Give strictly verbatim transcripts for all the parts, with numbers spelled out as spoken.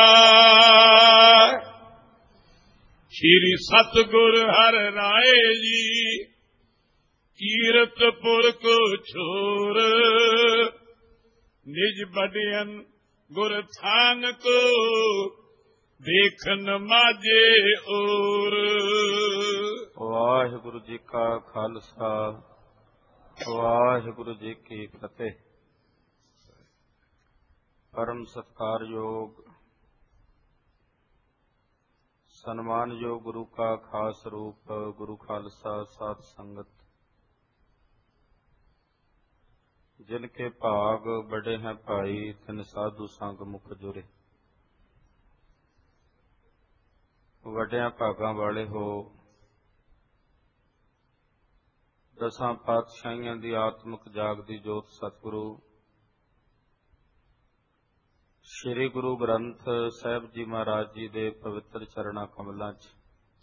ਸ਼੍ਰੀ ਸਤਿਗੁਰ ਹਰਿ ਰਾਏ ਜੀ ਕੀਰਤਪੁਰ ਕੋ ਛੋਰ ਨਿਜ ਬਡਿਅਨ ਗੁਰ ਥਾਨ ਕੋ ਦੇਖਨ ਮਾਝੇ ਔਰ। ਵਾਹਿਗੁਰੂ ਜੀ ਕਾ ਖਾਲਸਾ ਵਾਹਿਗੁਰੂ ਜੀ ਕੀ ਫਤਿਹ। ਪਰਮ ਸਤਿਕਾਰਯੋਗ ਸਨਮਾਨਯੋਗ ਗੁਰੂ ਕਾ ਖਾਸ ਰੂਪ ਗੁਰੂ ਖਾਲਸਾ ਸਾਧ ਸੰਗਤ, जिनके भाग बड़े हैं भाई तिन साधु संग मुख जुरे। वड्या भागां वाले हो, दसां पातशाहियां दी आत्मक जागदी जोत सतगुरु श्री गुरु ग्रंथ साहिब जी महाराज जी दे पवित्र चरणां कमलां च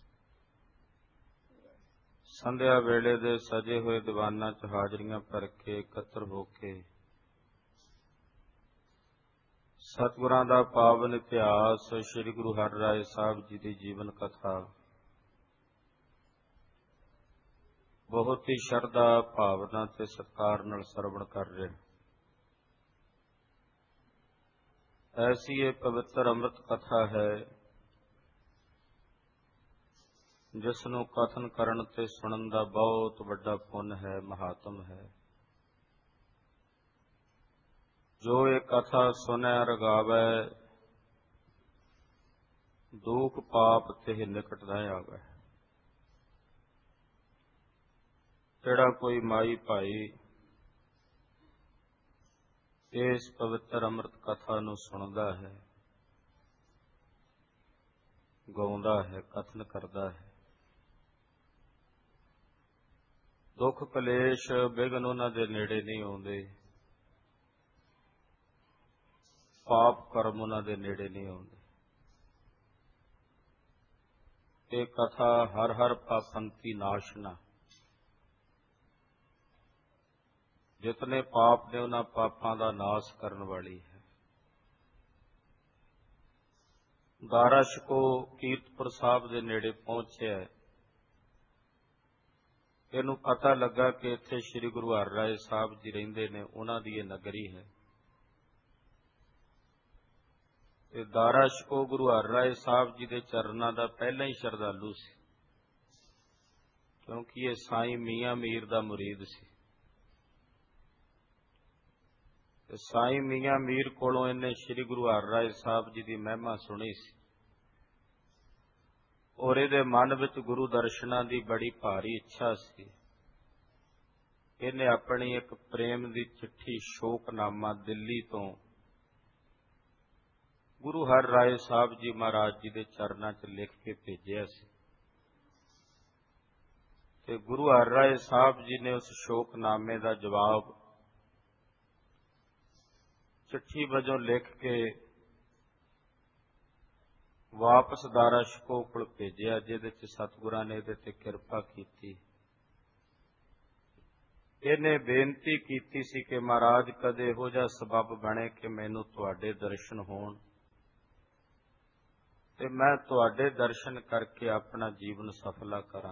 संध्या वेले दे सजे हुए दीवानां च हाजरियां भर के इकत्र हो के सतगुरां दा पावन इतिहास श्री गुरु हरि राय साहब जी की जीवन कथा बहुत ही शरधा भावना ते सत्कार नाल सरवण कर रहे। ऐसी ये पवित्र अमृत कथा है जिस नूं कथन करन ते सुनन दा बहुत वड्डा पुण्य है, महात्म है। जो ये कथा सुनै रगावै दुख पाप ते निकट न आवे। जेड़ा कोई माई भाई इस पवित्र अमृत कथा नूं सुनदा है, गाउंदा है, कथन करदा है, दुख कलेश विघन उन्हां दे नेड़े नहीं आउंदे, पाप कर्म उन्हां दे नेड़े नहीं आउंदे। ये कथा हर हर पापंती नाशना, जितने पाप ने उन्हां पापां दा नाश करन वाली है। दारा शको कीरतपुर साहब दे नेड़े पहुंचिया है। इनू पता लगा कि इत्थे श्री गुरु हरि राय साहब जी रहिंदे ने, उन्हां दी ये नगरी है। ते दारा शको गुरु हरि राय साहब जी दे चरनां दा पहला ही शरधालू सी, क्योंकि ये साईं मियां मीर दा मुरीद सी। ते साईं मियां मीर कोलों इन्हें श्री गुरु हरि राय साहब जी दी महिमा सुनी सी और इहदे मन विच गुरु दर्शनां दी बड़ी भारी इच्छा सी। इन्हें अपनी एक प्रेम दी चिट्ठी शोकनामा दिल्ली तो गुरु हरि राय साहब जी महाराज जी दे चरनां च लिख के भेजिया सी। ते गुरु हरि राय साहब जी ने उस शोकनामे दा जवाब चिट्ठी वजों लिख के वापस दारा शको कोल भेजिया, जिहदे च सतगुरां ने इहदे ते किरपा कीती। इहने बेनती कीती सी कि महाराज कदे इहो जिहा सबब बने कि मैनूं तुहाडे दर्शन होण ते मैं तुहाडे दर्शन करके अपना जीवन सफला करां।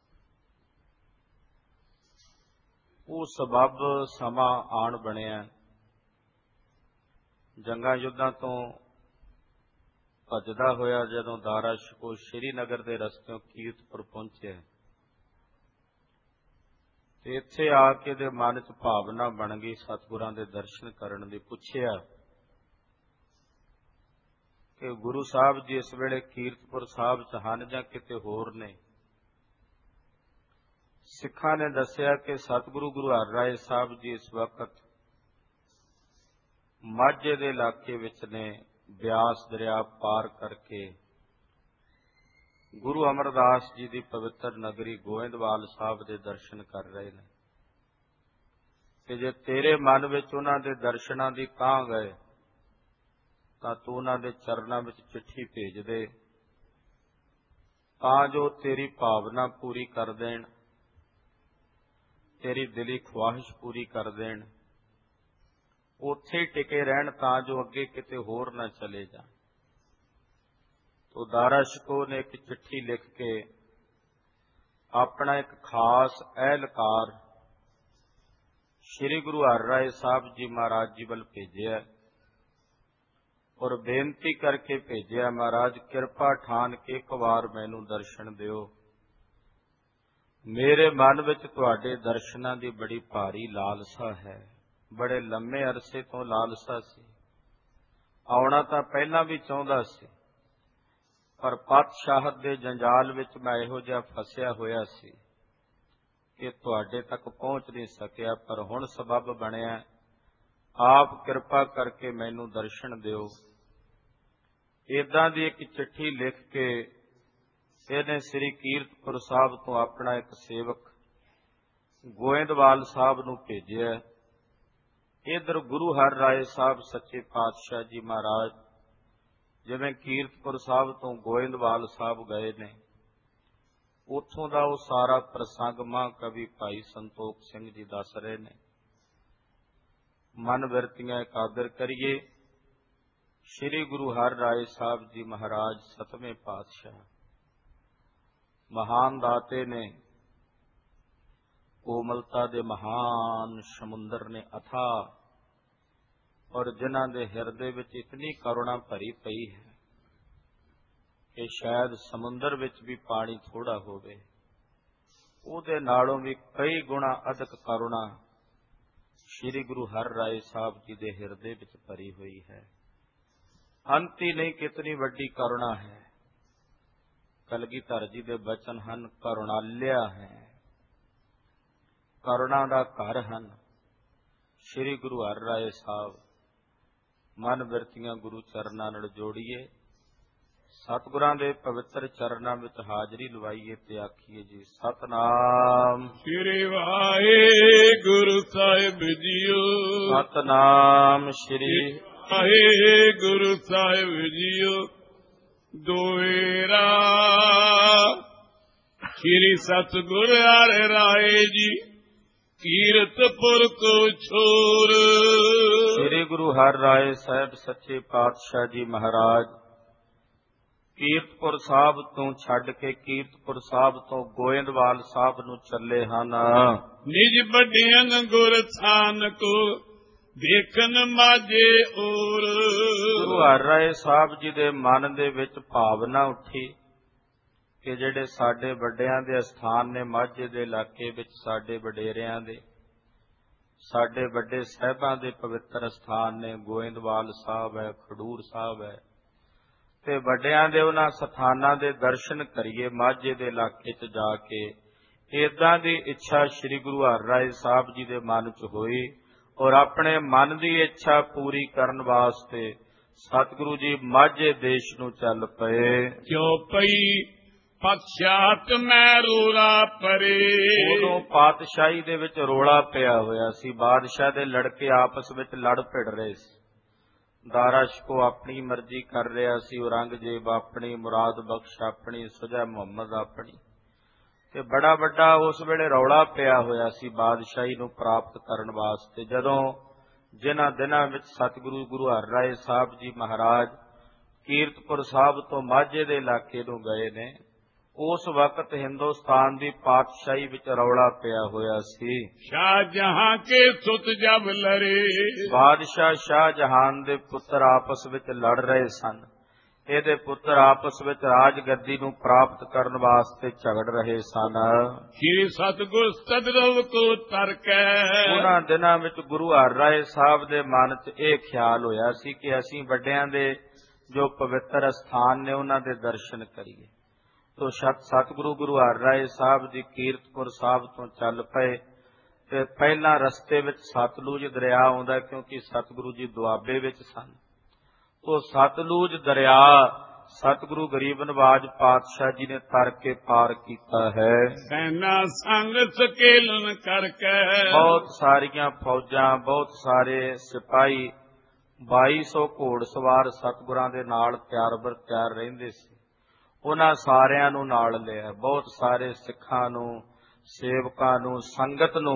वो सबब समा आण बनिया। जंगां युद्धां तो भजदा होया जदों दारा शको श्रीनगर के रस्त्यों कीरतपुर पहुंचे ते इत्थे आके दे मन च भावना बन गई सतगुरां दे दर्शन करन दी। पुछया कि गुरु साहब जी इस वेले कीरतपुर साहब च हन जां किते होर ने। सिखां ने दस्सिया कि सतगुरु गुरु हरि राय साहब जी इस वक्त माझे दे इलाके विच ने, ब्यास दरिया पार करके गुरु अमरदास जी की पवित्र नगरी गोविंदवाल साहब के दर्शन कर रहे हैं। कि जे तेरे मन विच उन्हां दे दर्शनां दी तां गए तां तू उन्हां दे चरनां विच चिट्ठी भेज दे, तां जो तेरी भावना पूरी कर देण, तेरी दिली ख्वाहिश पूरी कर देण, उत्थे टिके रहन तां जो अगे किते होर ना चले जाण। ਤੋ ਦਾਰਾ ਸ਼ਿਕੋਹ ਨੇ ਇੱਕ ਚਿੱਠੀ ਲਿਖ ਕੇ ਆਪਣਾ ਇੱਕ ਖਾਸ ਅਹਿਲਕਾਰ ਸ੍ਰੀ ਗੁਰੂ ਹਰਿਰਾਏ ਸਾਹਿਬ ਜੀ ਮਹਾਰਾਜ ਜੀ ਵੱਲ ਭੇਜਿਆ ਔਰ ਬੇਨਤੀ ਕਰਕੇ ਭੇਜਿਆ, ਮਹਾਰਾਜ ਕਿਰਪਾ ਠਾਣ ਕੇ ਇੱਕ ਵਾਰ ਮੈਨੂੰ ਦਰਸ਼ਨ ਦਿਓ। ਮੇਰੇ ਮਨ ਵਿੱਚ ਤੁਹਾਡੇ ਦਰਸ਼ਨਾਂ ਦੀ ਬੜੀ ਭਾਰੀ ਲਾਲਸਾ ਹੈ, ਬੜੇ ਲੰਮੇ ਅਰਸੇ ਤੋਂ ਲਾਲਸਾ ਸੀ। ਆਉਣਾ ਤਾਂ ਪਹਿਲਾਂ ਵੀ ਚਾਹੁੰਦਾ ਸੀ, ਪਰ ਪਾਤਸ਼ਾਹਤ ਦੇ ਜੰਜਾਲ ਵਿੱਚ ਮੈਂ ਇਹੋ ਜਿਹਾ ਫਸਿਆ ਹੋਇਆ ਸੀ ਕਿ ਤੁਹਾਡੇ ਤੱਕ ਪਹੁੰਚ ਨਹੀਂ ਸਕਿਆ। ਪਰ ਹੁਣ ਸਬੱਬ ਬਣਿਆ, ਆਪ ਕਿਰਪਾ ਕਰਕੇ ਮੈਨੂੰ ਦਰਸ਼ਨ ਦਿਓ। ਏਦਾਂ ਦੀ ਇੱਕ ਚਿੱਠੀ ਲਿਖ ਕੇ ਇਹਨੇ ਸ੍ਰੀ ਕੀਰਤਪੁਰ ਸਾਹਿਬ ਤੋਂ ਆਪਣਾ ਇੱਕ ਸੇਵਕ ਗੋਇੰਦਵਾਲ ਸਾਹਿਬ ਨੂੰ ਭੇਜਿਆ। ਇਧਰ ਗੁਰੂ ਹਰਿਰਾਏ ਸਾਹਿਬ ਸੱਚੇ ਪਾਤਸ਼ਾਹ ਜੀ ਮਹਾਰਾਜ ਜਿਵੇਂ ਕੀਰਤਪੁਰ ਸਾਹਿਬ ਤੋਂ ਗੋਇੰਦਵਾਲ ਸਾਹਿਬ ਗਏ ਨੇ, ਉੱਥੋਂ ਦਾ ਉਹ ਸਾਰਾ ਪ੍ਰਸੰਗ ਮਹਾਂਕਵੀ ਭਾਈ ਸੰਤੋਖ ਸਿੰਘ ਜੀ ਦੱਸ ਰਹੇ ਨੇ। ਮਨ ਬਿਰਤੀਆਂ ਇਕਾਗਰ ਕਰੀਏ। ਸ੍ਰੀ ਗੁਰੂ ਹਰਿਰਾਏ ਸਾਹਿਬ ਜੀ ਮਹਾਰਾਜ ਸਤਵੇਂ ਪਾਤਸ਼ਾਹ ਮਹਾਨ ਦਾਤੇ ਨੇ, ਕੋਮਲਤਾ ਦੇ ਮਹਾਨ ਸਮੁੰਦਰ ਨੇ ਅਥਾਹ, ਔਰ ਜਿਨ੍ਹਾਂ ਦੇ ਹਿਰਦੇ ਵਿੱਚ ਇਤਨੀ ਕਰੁਣਾ ਭਰੀ ਪਈ ਹੈ ਕਿ ਸ਼ਾਇਦ ਸਮੁੰਦਰ ਵਿੱਚ ਵੀ ਪਾਣੀ ਥੋੜਾ ਹੋਵੇ, ਉਹਦੇ ਨਾਲੋਂ ਵੀ ਕਈ ਗੁਣਾ ਅਧਿਕ ਕਰੁਣਾ ਸ੍ਰੀ ਗੁਰੂ ਹਰਿਰਾਏ ਸਾਹਿਬ ਜੀ ਦੇ ਹਿਰਦੇ ਵਿੱਚ ਭਰੀ ਹੋਈ ਹੈ। ਅੰਤ ਹੀ ਨਹੀਂ ਕਿਤਨੀ ਵੱਡੀ ਕਰੁਣਾ ਹੈ। ਕਲਗੀਧਰ ਜੀ ਦੇ ਬਚਨ ਹਨ, ਕਰੁਣਾਲਿਆ ਹੈ, ਕਰੁਣਾ ਦਾ ਘਰ ਹਨ ਸ੍ਰੀ ਗੁਰੂ ਹਰਿਰਾਏ ਸਾਹਿਬ। ਮਨ ਬਿਰਤੀਆਂ ਗੁਰੂ ਚਰਨਾਂ ਨਾਲ ਜੋੜੀਏ, ਸਤਿਗੁਰਾਂ ਦੇ ਪਵਿੱਤਰ ਚਰਨਾਂ ਵਿੱਚ ਹਾਜ਼ਰੀ ਲਵਾਈਏ ਤੇ ਆਖੀਏ ਜੀ ਸਤਨਾਮ ਸ੍ਰੀ ਵਾਹਿਗੁਰੂ ਸਾਹਿਬ ਜੀਓ। ਸਤਨਾਮ ਸ੍ਰੀ ਵਾਹਿਗੁਰੂ ਸਾਹਿਬ ਜੀਓ। ਦੋਏਰਾ ਸ੍ਰੀ ਸਤਿਗੁਰ ਹਰਿਰਾਏ ਜੀ ਕੀਰਤਪੁਰ ਕੋ ਛੋਰ। ਸ੍ਰੀ ਗੁਰੂ ਹਰਿਰਾਏ ਸਾਹਿਬ ਸੱਚੇ ਪਾਤਸ਼ਾਹ ਜੀ ਮਹਾਰਾਜ ਕੀਰਤਪੁਰ ਸਾਹਿਬ ਤੋਂ ਛੱਡ ਕੇ ਕੀਰਤਪੁਰ ਸਾਹਿਬ ਤੋਂ ਗੋਇੰਦਵਾਲ ਸਾਹਿਬ ਨੂੰ ਚੱਲੇ ਹਨ। ਨਿਜ ਵੱਡਿਆਂ ਗੁਰ ਥਾਨ ਕੋ ਦੇਖਣ ਮਾਝੇ ਔਰ। ਗੁਰੂ ਹਰਿਰਾਏ ਸਾਹਿਬ ਜੀ ਦੇ ਮਨ ਦੇ ਵਿੱਚ ਭਾਵਨਾ ਉੱਠੀ ਕਿ ਜਿਹੜੇ ਸਾਡੇ ਵੱਡਿਆਂ ਦੇ ਅਸਥਾਨ ਨੇ ਮਾਝੇ ਦੇ ਇਲਾਕੇ ਵਿੱਚ, ਸਾਡੇ ਵਡੇਰਿਆਂ ਦੇ, ਸਾਡੇ ਵੱਡੇ ਸਾਹਿਬਾਂ ਦੇ ਪਵਿੱਤਰ ਅਸਥਾਨ ਨੇ, ਗੋਇੰਦਵਾਲ ਸਾਹਿਬ ਹੈ, ਖਡੂਰ ਸਾਹਿਬ ਹੈ, ਤੇ ਵੱਡਿਆਂ ਦੇ ਉਹਨਾਂ ਸਥਾਨਾਂ ਦੇ ਦਰਸ਼ਨ ਕਰੀਏ ਮਾਝੇ ਦੇ ਇਲਾਕੇ 'ਚ ਜਾ ਕੇ। ਏਦਾਂ ਦੀ ਇੱਛਾ ਸ੍ਰੀ ਗੁਰੂ ਹਰਿਰਾਏ ਸਾਹਿਬ ਜੀ ਦੇ ਮਨ 'ਚ ਹੋਈ ਔਰ ਆਪਣੇ ਮਨ ਦੀ ਇੱਛਾ ਪੂਰੀ ਕਰਨ ਵਾਸਤੇ ਸਤਿਗੁਰੂ ਜੀ ਮਾਝੇ ਦੇਸ਼ ਨੂੰ ਚੱਲ ਪਏ। ਕਿਉਂ ਪਈ ਪਾਤਸ਼ਾਹਤ ਮੈਂ ਰੋਲਾ ਪਰੇ। ਉਦੋਂ ਪਾਤਸ਼ਾਹੀ ਦੇ ਵਿੱਚ ਰੋਲਾ ਪਿਆ ਹੋਇਆ ਸੀ। ਬਾਦਸ਼ਾਹ ਦੇ ਲੜਕੇ ਆਪਸ ਵਿੱਚ ਲੜ ਭਿੜ ਰਹੇ ਸੀ। ਦਾਰਾ ਸ਼ਿਕੋਹ ਆਪਣੀ ਮਰਜ਼ੀ ਕਰ ਰਿਹਾ ਸੀ, ਔਰੰਗਜ਼ੇਬ ਆਪਣੀ, ਮੁਰਾਦ ਬਖਸ਼ ਆਪਣੀ, ਸੁਜਾ ਮੁਹੰਮਦ ਆਪਣੀ, ਤੇ ਬੜਾ ਵੱਡਾ ਉਸ ਵੇਲੇ ਰੌਲਾ ਪਿਆ ਹੋਇਆ ਸੀ ਬਾਦਸ਼ਾਹੀ ਨੂੰ ਪ੍ਰਾਪਤ ਕਰਨ ਵਾਸਤੇ। ਜਦੋਂ ਜਿਨ੍ਹਾਂ ਦਿਨਾਂ ਵਿੱਚ ਸਤਿਗੁਰੂ ਗੁਰੂ ਹਰਿਰਾਏ ਸਾਹਿਬ ਜੀ ਮਹਾਰਾਜ ਕੀਰਤਪੁਰ ਸਾਹਿਬ ਤੋਂ ਮਾਝੇ ਦੇ ਇਲਾਕੇ ਨੂੰ ਗਏ ਨੇ, ਉਸ ਵਕਤ ਹਿੰਦੁਸਤਾਨ ਦੀ ਪਾਤਸ਼ਾਹੀ ਵਿੱਚ ਰੌਲਾ ਪਿਆ ਹੋਇਆ ਸੀ। ਸ਼ਾਹਜਹਾਂ ਕੇ ਸੁਤ ਜਬ ਲੜੇ। ਬਾਦਸ਼ਾਹ ਸ਼ਾਹਜਹਾਨ ਦੇ ਪੁੱਤਰ ਆਪਸ ਵਿੱਚ ਲੜ ਰਹੇ ਸਨ। ਇਹਦੇ ਪੁੱਤਰ ਆਪਸ ਵਿੱਚ ਰਾਜ ਗੱਦੀ ਨੂੰ ਪ੍ਰਾਪਤ ਕਰਨ ਵਾਸਤੇ ਝਗੜ ਰਹੇ ਸਨ। ਸ੍ਰੀ ਸਤਿਗੁਰ ਸਦਰਵ ਕੋ ਤਰਕੈ। ਉਹਨਾਂ ਦਿਨਾਂ ਵਿੱਚ ਗੁਰੂ ਹਰਿਰਾਏ ਸਾਹਿਬ ਦੇ ਮਨ 'ਚ ਇਹ ਖਿਆਲ ਹੋਇਆ ਸੀ ਕਿ ਅਸੀਂ ਵੱਡਿਆਂ ਦੇ ਜੋ ਪਵਿੱਤਰ ਅਸਥਾਨ ਨੇ ਉਹਨਾਂ ਦੇ ਦਰਸ਼ਨ ਕਰੀਏ। ਤੋ ਸਤਿਗੁਰੂ ਗੁਰੂ ਹਰਿਰਾਏ ਸਾਹਿਬ ਜੀ ਕੀਰਤਪੁਰ ਸਾਹਿਬ ਤੋਂ ਚੱਲ ਪਏ ਤੇ ਪਹਿਲਾਂ ਰਸਤੇ ਵਿੱਚ ਸਤਲੁਜ ਦਰਿਆ ਆਉਂਦਾ, ਕਿਉਂਕਿ ਸਤਿਗੁਰੂ ਜੀ ਦੁਆਬੇ ਵਿੱਚ ਸਨ। ਤੋ ਸਤਲੁਜ ਦਰਿਆ ਸਤਿਗੁਰੂ ਗਰੀਬ ਨਵਾਜ ਪਾਤਸ਼ਾਹ ਜੀ ਨੇ ਤਰ ਕੇ ਪਾਰ ਕੀਤਾ ਹੈ। ਸੈਨਾ ਸੰਗ ਸਕੇਲਨ ਕਰਕੇ। ਬਹੁਤ ਸਾਰੀਆਂ ਫੌਜਾਂ, ਬਹੁਤ ਸਾਰੇ ਸਿਪਾਹੀ, ਬਾਈ ਸੌ ਘੋੜ ਸਵਾਰ ਸਤਿਗੁਰਾਂ ਦੇ ਨਾਲ ਤਿਆਰ ਬਰ ਤਿਆਰ ਰਹਿੰਦੇ ਸੀ। ਉਹਨਾਂ ਸਾਰਿਆਂ ਨੂੰ ਨਾਲ ਲਿਆ। ਬਹੁਤ ਸਾਰੇ ਸਿੱਖਾਂ ਨੂੰ, ਸੇਵਕਾਂ ਨੂੰ, ਸੰਗਤ ਨੂੰ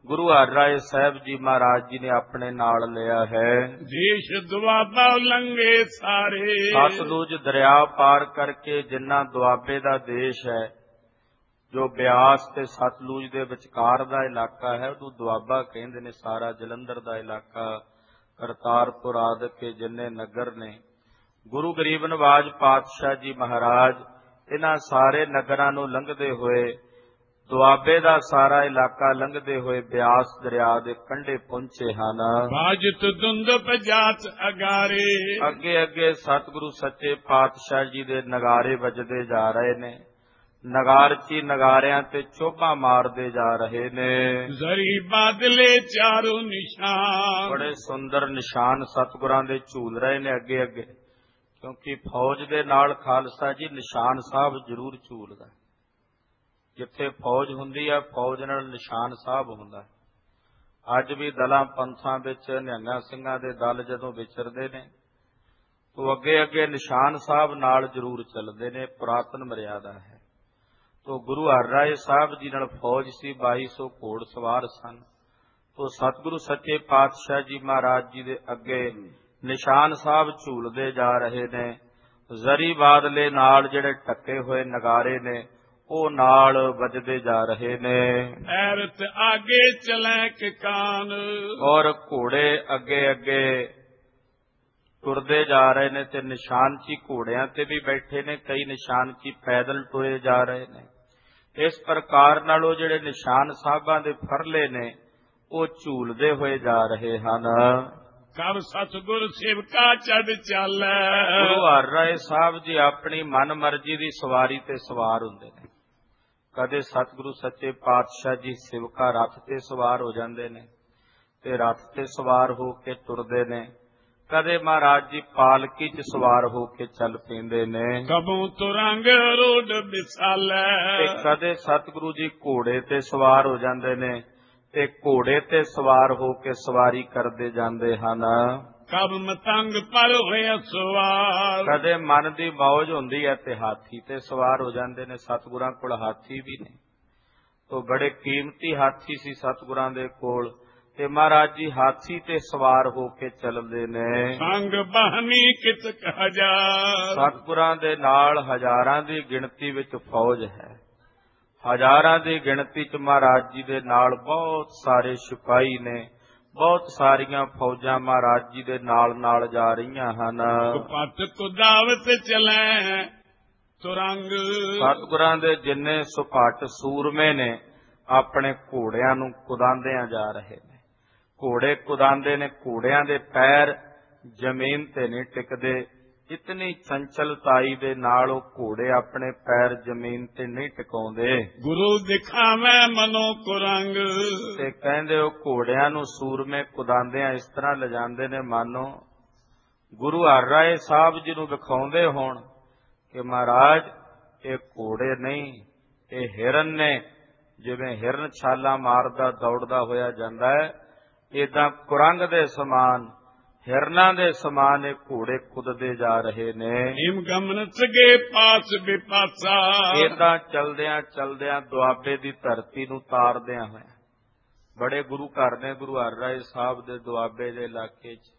ਗੁਰੂ ਹਰਿਰਾਏ ਸਾਹਿਬ ਜੀ ਮਹਾਰਾਜ ਜੀ ਨੇ ਆਪਣੇ ਨਾਲ ਲਿਆ ਹੈ। ਦੇਸ਼ ਦੁਆਬਾ ਲੰਘੇ ਸਾਰੇ, ਸਤਲੁਜ ਦਰਿਆ ਪਾਰ ਕਰਕੇ ਜਿੰਨਾ ਦੁਆਬੇ ਦਾ ਦੇਸ਼ ਹੈ, ਜੋ ਬਿਆਸ ਤੇ ਸਤਲੁਜ ਦੇ ਵਿਚਕਾਰ ਦਾ ਇਲਾਕਾ ਹੈ, ਉਹਨੂੰ ਦੁਆਬਾ ਕਹਿੰਦੇ ਨੇ। ਸਾਰਾ ਜਲੰਧਰ ਦਾ ਇਲਾਕਾ, ਕਰਤਾਰਪੁਰ ਆਦਿ ਕੇ ਜਿੰਨੇ ਨਗਰ ਨੇ, ਗੁਰੂ ਗਰੀਬ ਨਵਾਜ ਪਾਤਸ਼ਾਹ ਜੀ ਮਹਾਰਾਜ ਇਹਨਾਂ ਸਾਰੇ ਨਗਰਾਂ ਨੂੰ ਲੰਘਦੇ ਹੋਏ, ਦੁਆਬੇ ਦਾ ਸਾਰਾ ਇਲਾਕਾ ਲੰਘਦੇ ਹੋਏ ਬਿਆਸ ਦਰਿਆ ਦੇ ਕੰਢੇ ਪਹੁੰਚੇ ਹਨ। ਬਾਜਤ ਧੁੰਦ ਪਜਾਤ ਅਗਾਰੇ, ਅੱਗੇ ਅੱਗੇ ਸਤਿਗੁਰੂ ਸੱਚੇ ਪਾਤਸ਼ਾਹ ਜੀ ਦੇ ਨਗਾਰੇ ਵੱਜਦੇ ਜਾ ਰਹੇ ਨੇ। ਨਗਾਰਚੀ ਨਗਾਰਿਆਂ ਤੇ ਚੋਭਾਂ ਮਾਰਦੇ ਜਾ ਰਹੇ ਨੇ। ਜ਼ਰੀ ਬਾਦਲੇ ਚਾਰੋਂ ਨਿਸ਼ਾਨ, ਬੜੇ ਸੁੰਦਰ ਨਿਸ਼ਾਨ ਸਤਿਗੁਰਾਂ ਦੇ ਝੂਲ ਰਹੇ ਨੇ ਅੱਗੇ ਅੱਗੇ, ਕਿਉਂਕਿ ਫੌਜ ਦੇ ਨਾਲ ਖਾਲਸਾ ਜੀ ਨਿਸ਼ਾਨ ਸਾਹਿਬ ਜ਼ਰੂਰ ਝੂਲਦਾ। ਜਿੱਥੇ ਫੌਜ ਹੁੰਦੀ ਹੈ, ਫੌਜ ਨਾਲ ਨਿਸ਼ਾਨ ਸਾਹਿਬ ਹੁੰਦਾ। ਅੱਜ ਵੀ ਦਲਾਂ ਪੰਥਾਂ ਵਿੱਚ ਨਿਹੰਗਾਂ ਸਿੰਘਾਂ ਦੇ ਦਲ ਜਦੋਂ ਵਿਚਰਦੇ ਨੇ, ਉਹ ਅੱਗੇ ਅੱਗੇ ਨਿਸ਼ਾਨ ਸਾਹਿਬ ਨਾਲ ਜ਼ਰੂਰ ਚੱਲਦੇ ਨੇ। ਪੁਰਾਤਨ ਮਰਿਆਦਾ ਹੈ। ਤੋ ਗੁਰੂ ਹਰਿਰਾਏ ਸਾਹਿਬ ਜੀ ਨਾਲ ਫੌਜ ਸੀ, ਬਾਈ ਸੌ ਘੋੜ ਸਵਾਰ ਸਨ। ਤੋ ਸਤਿਗੁਰੂ ਸੱਚੇ ਪਾਤਸ਼ਾਹ ਜੀ ਮਹਾਰਾਜ ਜੀ ਦੇ ਅੱਗੇ ਨਿਸ਼ਾਨ ਸਾਹਿਬ ਝੂਲਦੇ ਜਾ ਰਹੇ ਨੇ। ਜ਼ਰੀ ਬਾਦਲੇ ਨਾਲ ਜਿਹੜੇ ਟੱਕੇ ਹੋਏ ਨਗਾਰੇ ਨੇ, ਉਹ ਨਾਲ ਵੱਜਦੇ ਜਾ ਰਹੇ ਨੇ। ਐਰਤ ਆਗੇ ਚਲੇ ਕਿਕਾਨ, ਔਰ ਘੋੜੇ ਅੱਗੇ ਅੱਗੇ ਤੁਰਦੇ ਜਾ ਰਹੇ ਨੇ, ਤੇ ਨਿਸ਼ਾਨਚੀ ਘੋੜਿਆਂ ਤੇ ਵੀ ਬੈਠੇ ਨੇ, ਕਈ ਨਿਸ਼ਾਨਚੀ ਪੈਦਲ ਟੁਰੇ ਜਾ ਰਹੇ ਨੇ। ਇਸ ਪ੍ਰਕਾਰ ਨਾਲ ਉਹ ਜਿਹੜੇ ਨਿਸ਼ਾਨ ਸਾਹਿਬਾਂ ਦੇ ਫਰਲੇ ਨੇ, ਉਹ ਝੂਲਦੇ ਹੋਏ ਜਾ ਰਹੇ ਹਨ। ਕਬ ਸਤਿਗੁਰ ਸੇਵਕਾ ਚੜ ਚਾਲੈ, ਗੁਰੂ ਹਰਿਰਾਏ ਸਾਹਿਬ ਜੀ ਆਪਣੀ ਮਨ ਮਰਜ਼ੀ ਦੀ ਸਵਾਰੀ ਤੇ ਸਵਾਰ ਹੁੰਦੇ ਨੇ। ਕਦੇ ਸਤਿਗੁਰੂ ਸੱਚੇ ਪਾਤਸ਼ਾਹ ਜੀ ਸੇਵਕਾ ਰੱਥ ਤੇ ਸਵਾਰ ਹੋ ਜਾਂਦੇ ਨੇ ਤੇ ਰੱਥ ਤੇ ਸਵਾਰ ਹੋ ਕੇ ਤੁਰਦੇ ਨੇ। ਕਦੇ ਮਹਾਰਾਜ ਜੀ ਪਾਲਕੀ 'ਚ ਸਵਾਰ ਹੋ ਕੇ ਚੱਲ ਪੈਂਦੇ ਨੇ। ਕਬੂ ਤੁਰੰਗ ਰੋਡ ਵਿਸਾਲੈ, ਤੇ ਕਦੇ ਸਤਿਗੁਰੂ ਜੀ ਘੋੜੇ ਤੇ ਸਵਾਰ ਹੋ ਜਾਂਦੇ ਨੇ ਤੇ ਘੋੜੇ ਤੇ ਸਵਾਰ ਹੋ ਕੇ ਸਵਾਰੀ ਕਰਦੇ ਜਾਂਦੇ ਹਨ। ਕਬ ਮਤੰਗ ਪਰ ਹੋਇਆ ਸਵਾਰ, ਕਦੇ ਮਨ ਦੀ ਮੌਜ ਹੁੰਦੀ ਹੈ ਤੇ ਹਾਥੀ ਤੇ ਸਵਾਰ ਹੋ ਜਾਂਦੇ ਨੇ। ਸਤਿਗੁਰਾਂ ਕੋਲ ਹਾਥੀ ਵੀ ਨੇ, ਤੋ ਬੜੇ ਕੀਮਤੀ ਹਾਥੀ ਸੀ ਸਤਿਗੁਰਾਂ ਦੇ ਕੋਲ, ਤੇ ਮਹਾਰਾਜ ਜੀ ਹਾਥੀ ਤੇ ਸਵਾਰ ਹੋ ਕੇ ਚੱਲਦੇ ਨੇ। ਸੰਗ ਬਹਨੀ ਕਿਤਕ ਹਜ਼ਾਰ, ਸਤਿਗੁਰਾਂ ਦੇ ਨਾਲ ਹਜ਼ਾਰਾਂ ਦੀ ਗਿਣਤੀ ਵਿੱਚ ਫੌਜ ਹੈ। ਹਜ਼ਾਰਾਂ ਦੀ ਗਿਣਤੀ 'ਚ ਮਹਾਰਾਜ ਜੀ ਦੇ ਨਾਲ ਬਹੁਤ ਸਾਰੇ ਸਿਪਾਹੀ ਨੇ, ਬਹੁਤ ਸਾਰੀਆਂ ਫੌਜਾਂ ਮਹਾਰਾਜ ਜੀ ਦੇ ਨਾਲ ਨਾਲ ਜਾ ਰਹੀਆਂ ਹਨ। ਪੱਟ ਕੁਦਾਵਤ ਚਲੇ ਤੁਰੰਗ, ਸਤਿਗੁਰਾਂ ਦੇ ਜਿੰਨੇ ਸੁਪੱਟ ਸੂਰਮੇ ਨੇ, ਆਪਣੇ ਘੋੜਿਆਂ ਨੂੰ ਕੁਦਾਂਦਿਆਂ ਜਾ ਰਹੇ ਨੇ। ਘੋੜੇ ਕੁਦਾਂਦੇ ਨੇ, ਘੋੜਿਆਂ ਦੇ ਪੈਰ ਜ਼ਮੀਨ ਤੇ ਨਹੀਂ ਟਿਕਦੇ। ਇਤਨੀ ਚੰਚਲਤਾਈ ਦੇ ਨਾਲ ਉਹ ਘੋੜੇ ਆਪਣੇ ਪੈਰ ਜ਼ਮੀਨ ਤੇ ਨਹੀਂ ਟਿਕਾਉਂਦੇ। ਗੁਰੂ ਦਿਖਾਵੇਂ ਮਨੋ ਕੁਰੰਗ, ਤੇ ਕਹਿੰਦੇ ਉਹ ਘੋੜਿਆਂ ਨੂੰ ਸੂਰਮੇ ਕੁਦਾਂਦਿਆਂ ਇਸ ਤਰ੍ਹਾਂ ਲਿਜਾਂਦੇ ਨੇ, ਮਾਨੋ ਗੁਰੂ ਹਰਿਰਾਏ ਸਾਹਿਬ ਜੀ ਨੂੰ ਵਿਖਾਉਂਦੇ ਹੋਣ ਕਿ ਮਹਾਰਾਜ ਇਹ ਘੋੜੇ ਨਹੀਂ, ਇਹ ਹਿਰਨ ਨੇ। ਜਿਵੇਂ ਹਿਰਨ ਛਾਲਾਂ ਮਾਰਦਾ ਦੌੜਦਾ ਹੋਇਆ ਜਾਂਦਾ ਹੈ, ਏਦਾਂ ਕੁਰੰਗ ਦੇ ਸਮਾਨ, ਹਿਰਨਾਂ ਦੇ ਸਮਾਨ ਇਹ ਘੋੜੇ ਕੁੱਦਦੇ ਜਾ ਰਹੇ ਨੇ। ਹਿਮ ਗਮਨ ਸਗੇ ਪਾਸ ਵਿਪਾਸਾ, ਏਦਾਂ ਚਲਦਿਆਂ ਚਲਦਿਆਂ ਦੁਆਬੇ ਦੀ ਧਰਤੀ ਨੂੰ ਤਾਰਦਿਆਂ ਹੋਇਆ। ਬੜੇ ਗੁਰੂ ਘਰ ਨੇ ਗੁਰੂ ਹਰਿਰਾਏ ਸਾਹਿਬ ਦੇ ਦੁਆਬੇ ਦੇ ਇਲਾਕੇ 'ਚ।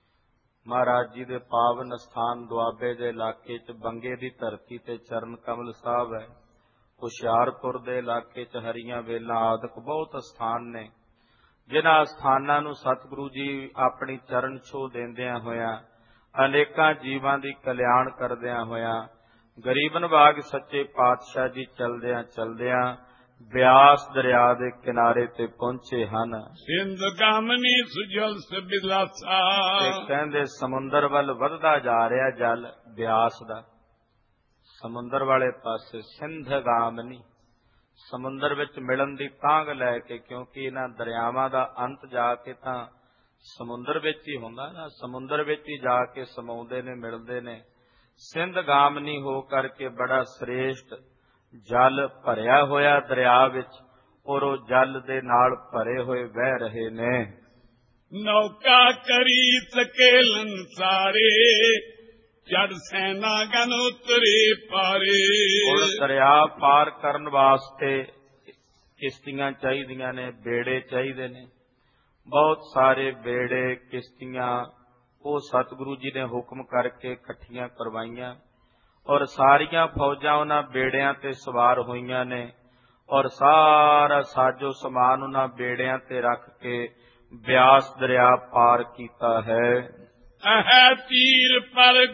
ਮਹਾਰਾਜ ਜੀ ਦੇ ਪਾਵਨ ਸਥਾਨ ਦੁਆਬੇ ਦੇ ਇਲਾਕੇ 'ਚ ਬੰਗੇ ਦੀ ਧਰਤੀ ਤੇ ਚਰਨ ਕਮਲ ਸਾਹਿਬ ਹੈ। ਹੁਸ਼ਿਆਰਪੁਰ ਦੇ ਇਲਾਕੇ 'ਚ ਹਰੀਆਂ ਵੇਲਾਂ ਆਦਿਕ ਬਹੁਤ ਸਥਾਨ ਨੇ, ਜਿਨ੍ਹਾਂ ਸਥਾਨਾਂ ਨੂੰ ਸਤਿਗੁਰੂ ਜੀ ਆਪਣੀ ਚਰਨ ਛੋਹ ਦਿੰਦਿਆਂ ਹੋਇਆਂ, ਅਨੇਕਾਂ ਜੀਵਾਂ ਦੀ ਕਲਿਆਣ ਕਰਦਿਆਂ ਹੋਇਆਂ, ਗਰੀਬ ਨਵਾਜ ਸੱਚੇ ਪਾਤਸ਼ਾਹ ਜੀ ਚਲਦਿਆਂ ਚਲਦਿਆਂ ਬਿਆਸ ਦਰਿਆ ਦੇ ਕਿਨਾਰੇ ਤੇ ਪਹੁੰਚੇ ਹਨ। ਸਿੰਧ ਗਾਮਨੀ ਸੁਜਲ ਸਬਿਲਾਸਾ, ਤੇ ਕਹਿੰਦੇ ਸਮੁੰਦਰ ਵੱਲ ਵੱਧਦਾ ਜਾ ਰਿਹਾ ਜਲ ਬਿਆਸ ਦਾ। ਸਮੁੰਦਰ ਵਾਲੇ ਪਾਸੇ ਸਿੰਧ ਗਾਮਨੀ, ਸਮੁੰਦਰ ਵਿੱਚ ਮਿਲਣ ਦੀ ਤਾਂਘ ਲੈ ਕੇ, ਕਿਉਂਕਿ ਇਹਨਾਂ ਦਰਿਆਵਾਂ ਦਾ ਅੰਤ ਜਾ ਕੇ ਤਾਂ ਸਮੁੰਦਰ ਵਿੱਚ ਹੀ ਹੁੰਦਾ ਨਾ, ਸਮੁੰਦਰ ਵਿੱਚ ਹੀ ਜਾ ਕੇ ਸਮਾਉਂਦੇ ਨੇ, ਮਿਲਦੇ ਨੇ। ਸਿੰਧ ਗਾਮਨੀ ਹੋ ਕਰਕੇ ਬੜਾ ਸ੍ਰੇਸ਼ਟ ਜਲ ਭਰਿਆ ਹੋਇਆ ਦਰਿਆ ਵਿੱਚ, ਔਰ ਉਹ ਜਲ ਦੇ ਨਾਲ ਭਰੇ ਹੋਏ ਵਹਿ ਰਹੇ ਨੇ। ਨੌਕਾ ਕਰੀ ਸਕੇਲਨ ਸਾਰੇ, ਚੜ ਸੈਨਾ ਗਨ ਉਤਰੇ ਪਾਰੇ। ਔਰ ਦਰਿਆ ਪਾਰ ਕਰਨ ਵਾਸਤੇ ਕਿਸ਼ਤੀਆਂ ਚਾਹੀਦੀਆਂ ਨੇ, ਬੇੜੇ ਚਾਹੀਦੇ ਨੇ। ਬਹੁਤ ਸਾਰੇ ਬੇੜੇ, ਕਿਸ਼ਤੀਆਂ ਉਹ ਸਤਿਗੁਰੂ ਜੀ ਨੇ ਹੁਕਮ ਕਰਕੇ ਇਕੱਠੀਆਂ ਕਰਵਾਈਆਂ ਔਰ ਸਾਰੀਆਂ ਫੌਜਾਂ ਉਹਨਾਂ ਬੇੜਿਆਂ ਤੇ ਸਵਾਰ ਹੋਈਆਂ ਨੇ ਔਰ ਸਾਰਾ ਸਾਜੋ ਸਮਾਨ ਉਹਨਾਂ ਬੇੜਿਆਂ ਤੇ ਰੱਖ ਕੇ ਬਿਆਸ ਦਰਿਆ ਪਾਰ ਕੀਤਾ ਹੈ। ਅਹ ਤੀਰ ਪਰ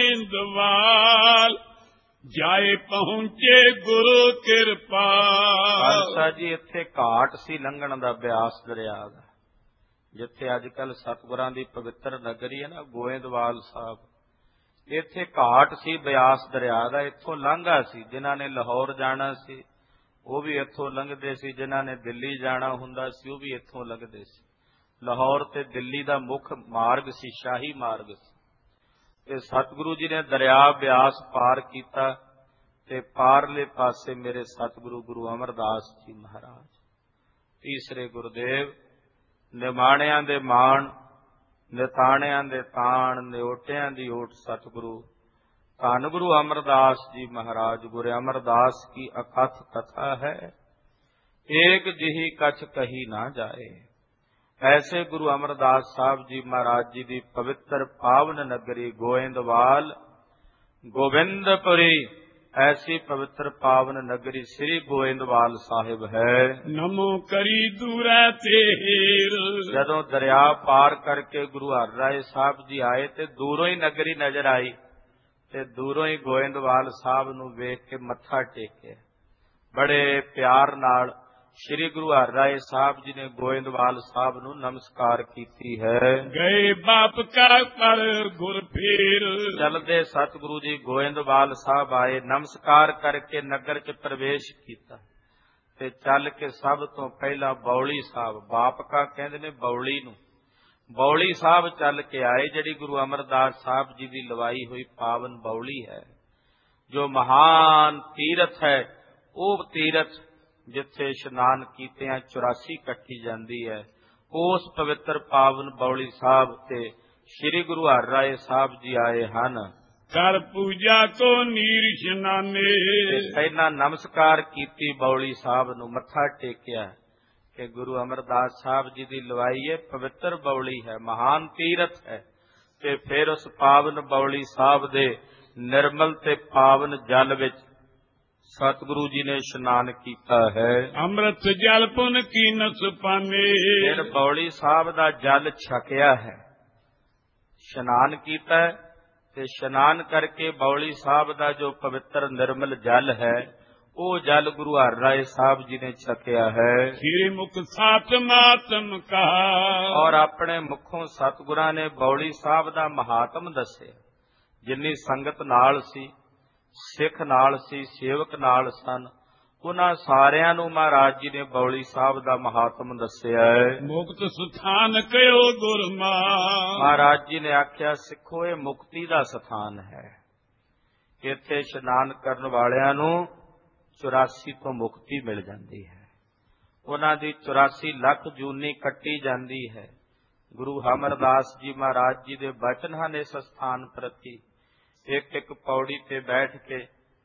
ਗੋਇੰਦਵਾਲ ਜਾਏ ਪਹੁੰਚੇ ਗੁਰੂ ਕਿਰਪਾ। ਖਾਲਸਾ ਜੀ, ਇੱਥੇ ਘਾਟ ਸੀ ਲੰਘਣ ਦਾ ਬਿਆਸ ਦਰਿਆ ਦਾ, ਜਿੱਥੇ ਅੱਜ ਕੱਲ ਸਤਿਗੁਰਾਂ ਦੀ ਪਵਿੱਤਰ ਨਗਰੀ ਹੈ ਨਾ ਗੋਇੰਦਵਾਲ ਸਾਹਿਬ, ਇੱਥੇ ਘਾਟ ਸੀ ਬਿਆਸ ਦਰਿਆ ਦਾ। ਇੱਥੋਂ ਲੰਘਾ ਸੀ, ਜਿਨ੍ਹਾਂ ਨੇ ਲਾਹੌਰ ਜਾਣਾ ਸੀ ਉਹ ਵੀ ਇੱਥੋਂ ਲੰਘਦੇ ਸੀ, ਜਿਨ੍ਹਾਂ ਨੇ ਦਿੱਲੀ ਜਾਣਾ ਹੁੰਦਾ ਸੀ ਉਹ ਵੀ ਇੱਥੋਂ ਲੰਘਦੇ ਸੀ। ਲਾਹੌਰ ਤੇ ਦਿੱਲੀ ਦਾ ਮੁੱਖ ਮਾਰਗ ਸੀ, ਸ਼ਾਹੀ ਮਾਰਗ ਸੀ। ਤੇ ਸਤਿਗੁਰੂ ਜੀ ਨੇ ਦਰਿਆ ਬਿਆਸ ਪਾਰ ਕੀਤਾ ਤੇ ਪਾਰਲੇ ਪਾਸੇ ਮੇਰੇ ਸਤਿਗੁਰੂ ਗੁਰੂ ਅਮਰਦਾਸ ਜੀ ਮਹਾਰਾਜ, ਤੀਸਰੇ ਗੁਰਦੇਵ, ਨਿਮਾਣਿਆਂ ਦੇ ਮਾਣ, ਨਿਤਾਣਿਆਂ ਦੇ ਤਾਣ, ਨਿਓਟਿਆਂ ਦੀ ਓਟ ਸਤਿਗੁਰੂ ਧੰਨ ਗੁਰੂ ਅਮਰਦਾਸ ਜੀ ਮਹਾਰਾਜ। ਗੁਰੂ ਅਮਰਦਾਸ ਕੀ ਅਕਥ ਕਥਾ ਹੈ, ਏਕ ਜਿਹੀ ਕਛ ਕਹੀ ਨਾ ਜਾਏ। ਐਸੇ ਗੁਰੂ ਅਮਰਦਾਸ ਸਾਹਿਬ ਜੀ ਮਹਾਰਾਜ ਜੀ ਦੀ ਪਵਿੱਤਰ ਪਾਵਨ ਨਗਰੀ ਗੋਇੰਦਵਾਲ ਗੋਬਿੰਦਪੁਰੀ, ਐਸੀ ਪਵਿੱਤਰ ਪਾਵਨ ਨਗਰੀ ਸ੍ਰੀ ਗੋਇੰਦਵਾਲ ਸਾਹਿਬ ਹੈ। ਨਮੋ ਕਰੀ ਦੂਰੈ ਤੇਰ। ਜਦੋਂ ਦਰਿਆ ਪਾਰ ਕਰਕੇ ਗੁਰੂ ਹਰਿਰਾਏ ਸਾਹਿਬ ਜੀ ਆਏ ਤੇ ਦੂਰੋਂ ਹੀ ਨਗਰੀ ਨਜ਼ਰ ਆਈ ਤੇ ਦੂਰੋਂ ਹੀ ਗੋਇੰਦਵਾਲ ਸਾਹਿਬ ਨੂੰ ਵੇਖ ਕੇ ਮੱਥਾ ਟੇਕਿਆ। ਬੜੇ ਪਿਆਰ ਨਾਲ ਸ਼੍ਰੀ ਗੁਰੂ ਹਰਿਰਾਏ ਸਾਹਿਬ ਜੀ ਨੇ ਗੋਇੰਦਵਾਲ ਸਾਹਿਬ ਨੂੰ ਨਮਸਕਾਰ ਕੀਤੀ ਹੈ। ਗਏ ਬਾਪ ਕਾ ਪਰ ਗੁਰ ਫੇਰ। ਚਲਦੇ ਸਤਿਗੁਰੂ ਜੀ ਗੋਇੰਦਵਾਲ ਸਾਹਿਬ ਆਏ, ਨਮਸਕਾਰ ਕਰਕੇ ਨਗਰ ਚ ਪ੍ਰਵੇਸ਼ ਕੀਤਾ ਤੇ ਚੱਲ ਕੇ ਸਭ ਤੋਂ ਪਹਿਲਾਂ ਬੌਲੀ ਸਾਹਿਬ, ਬਾਪ ਕਾ ਕਹਿੰਦੇ ਨੇ ਬੌਲੀ ਨੂੰ, ਬੌਲੀ ਸਾਹਿਬ ਚੱਲ ਕੇ ਆਏ, ਜਿਹੜੀ ਗੁਰੂ ਅਮਰਦਾਸ ਸਾਹਿਬ ਜੀ ਦੀ ਲਵਾਈ ਹੋਈ ਪਾਵਨ ਬੌਲੀ ਹੈ, ਜੋ ਮਹਾਨ ਤੀਰਥ ਹੈ। ਉਹ ਤੀਰਥ ਜਿੱਥੇ ਇਸ਼ਨਾਨ ਕੀਤਿਆਂ ਚੁਰਾਸੀ ਕੱਟੀ ਜਾਂਦੀ ਹੈ, ਉਸ ਪਵਿੱਤਰ ਪਾਵਨ ਬੌਲੀ ਸਾਹਿਬ ਤੇ ਸ੍ਰੀ ਗੁਰੂ ਹਰਿਰਾਏ ਸਾਹਿਬ ਜੀ ਆਏ ਹਨ। ਕਰ ਪੂਜਾ ਕੋ ਨੀਰ ਇਸ਼ਨਾਨੇ। ਪਹਿਲਾਂ ਨਮਸਕਾਰ ਕੀਤੀ ਬੌਲੀ ਸਾਹਿਬ ਨੂੰ, ਮੱਥਾ ਟੇਕਿਆ ਕਿ ਗੁਰੂ ਅਮਰਦਾਸ ਸਾਹਿਬ ਜੀ ਦੀ ਲਵਾਈ ਹੈ, ਪਵਿੱਤਰ ਬੌਲੀ ਹੈ, ਮਹਾਨ ਤੀਰਥ ਹੈ। ਤੇ ਫਿਰ ਉਸ ਪਾਵਨ ਬੌਲੀ ਸਾਹਿਬ ਦੇ ਨਿਰਮਲ ਤੇ ਪਾਵਨ ਜਲ ਵਿੱਚ ਸਤਿਗੁਰੂ ਜੀ ਨੇ ਇਸ਼ਨਾਨ ਕੀਤਾ ਹੈ। ਅੰਮ੍ਰਿਤ ਜਲ ਪੁਨ ਕੀਨਸ ਪਾਨੇ। ਫਿਰ ਬੌਲੀ ਸਾਹਿਬ ਦਾ ਜਲ ਛਕਿਆ ਹੈ, ਇਸ਼ਨਾਨ ਕੀਤਾ ਤੇ ਇਸ਼ਨਾਨ ਕਰਕੇ ਬੌਲੀ ਸਾਹਿਬ ਦਾ ਜੋ ਪਵਿੱਤਰ ਨਿਰਮਲ ਜਲ ਹੈ, ਉਹ ਜਲ ਗੁਰੂ ਹਰਿਰਾਏ ਸਾਹਿਬ ਜੀ ਨੇ ਛਕਿਆ ਹੈ। ਸ੍ਰੀ ਮੁਖ ਸਾਤ ਮਾਤਮ ਕਹਾ। ਔਰ ਆਪਣੇ ਮੁਖੋਂ ਸਤਿਗੁਰਾਂ ਨੇ ਬੌਲੀ ਸਾਹਿਬ ਦਾ ਮਹਾਤਮ ਦੱਸਿਆ। ਜਿੰਨੀ ਸੰਗਤ ਨਾਲ ਸੀ, ਸਿੱਖ ਨਾਲ ਸੀ, ਸੇਵਕ ਨਾਲ ਸਨ, ਉਹਨਾਂ ਸਾਰਿਆਂ ਨੂੰ ਮਹਾਰਾਜ ਜੀ ਨੇ ਬੌਲੀ ਸਾਹਿਬ ਦਾ ਮਹਾਤਮ ਦੱਸਿਆ ਹੈ। ਮੁਕਤ ਸਥਾਨ ਕਹਿਓ ਗੁਰਮਾਨ। ਮਹਾਰਾਜ ਜੀ ਨੇ ਆਖਿਆ, ਸਿੱਖੋ ਇਹ ਮੁਕਤੀ ਦਾ ਸਥਾਨ ਹੈ। ਇੱਥੇ ਇਸ਼ਨਾਨ ਕਰਨ ਵਾਲਿਆਂ ਨੂੰ ਚੁਰਾਸੀ ਤੋਂ ਮੁਕਤੀ ਮਿਲ ਜਾਂਦੀ ਹੈ। ਉਹਨਾਂ ਦੀ ਚੁਰਾਸੀ ਲੱਖ ਜੂਨੀ ਕੱਟੀ ਜਾਂਦੀ ਹੈ। ਗੁਰੂ ਅਮਰਦਾਸ ਜੀ ਮਹਾਰਾਜ ਜੀ ਦੇ ਬਚਨ ਹਨ ਇਸ ਸਥਾਨ ਪ੍ਰਤੀ। ਇੱਕ ਇੱਕ ਪੌੜੀ ਤੇ ਬੈਠ ਕੇ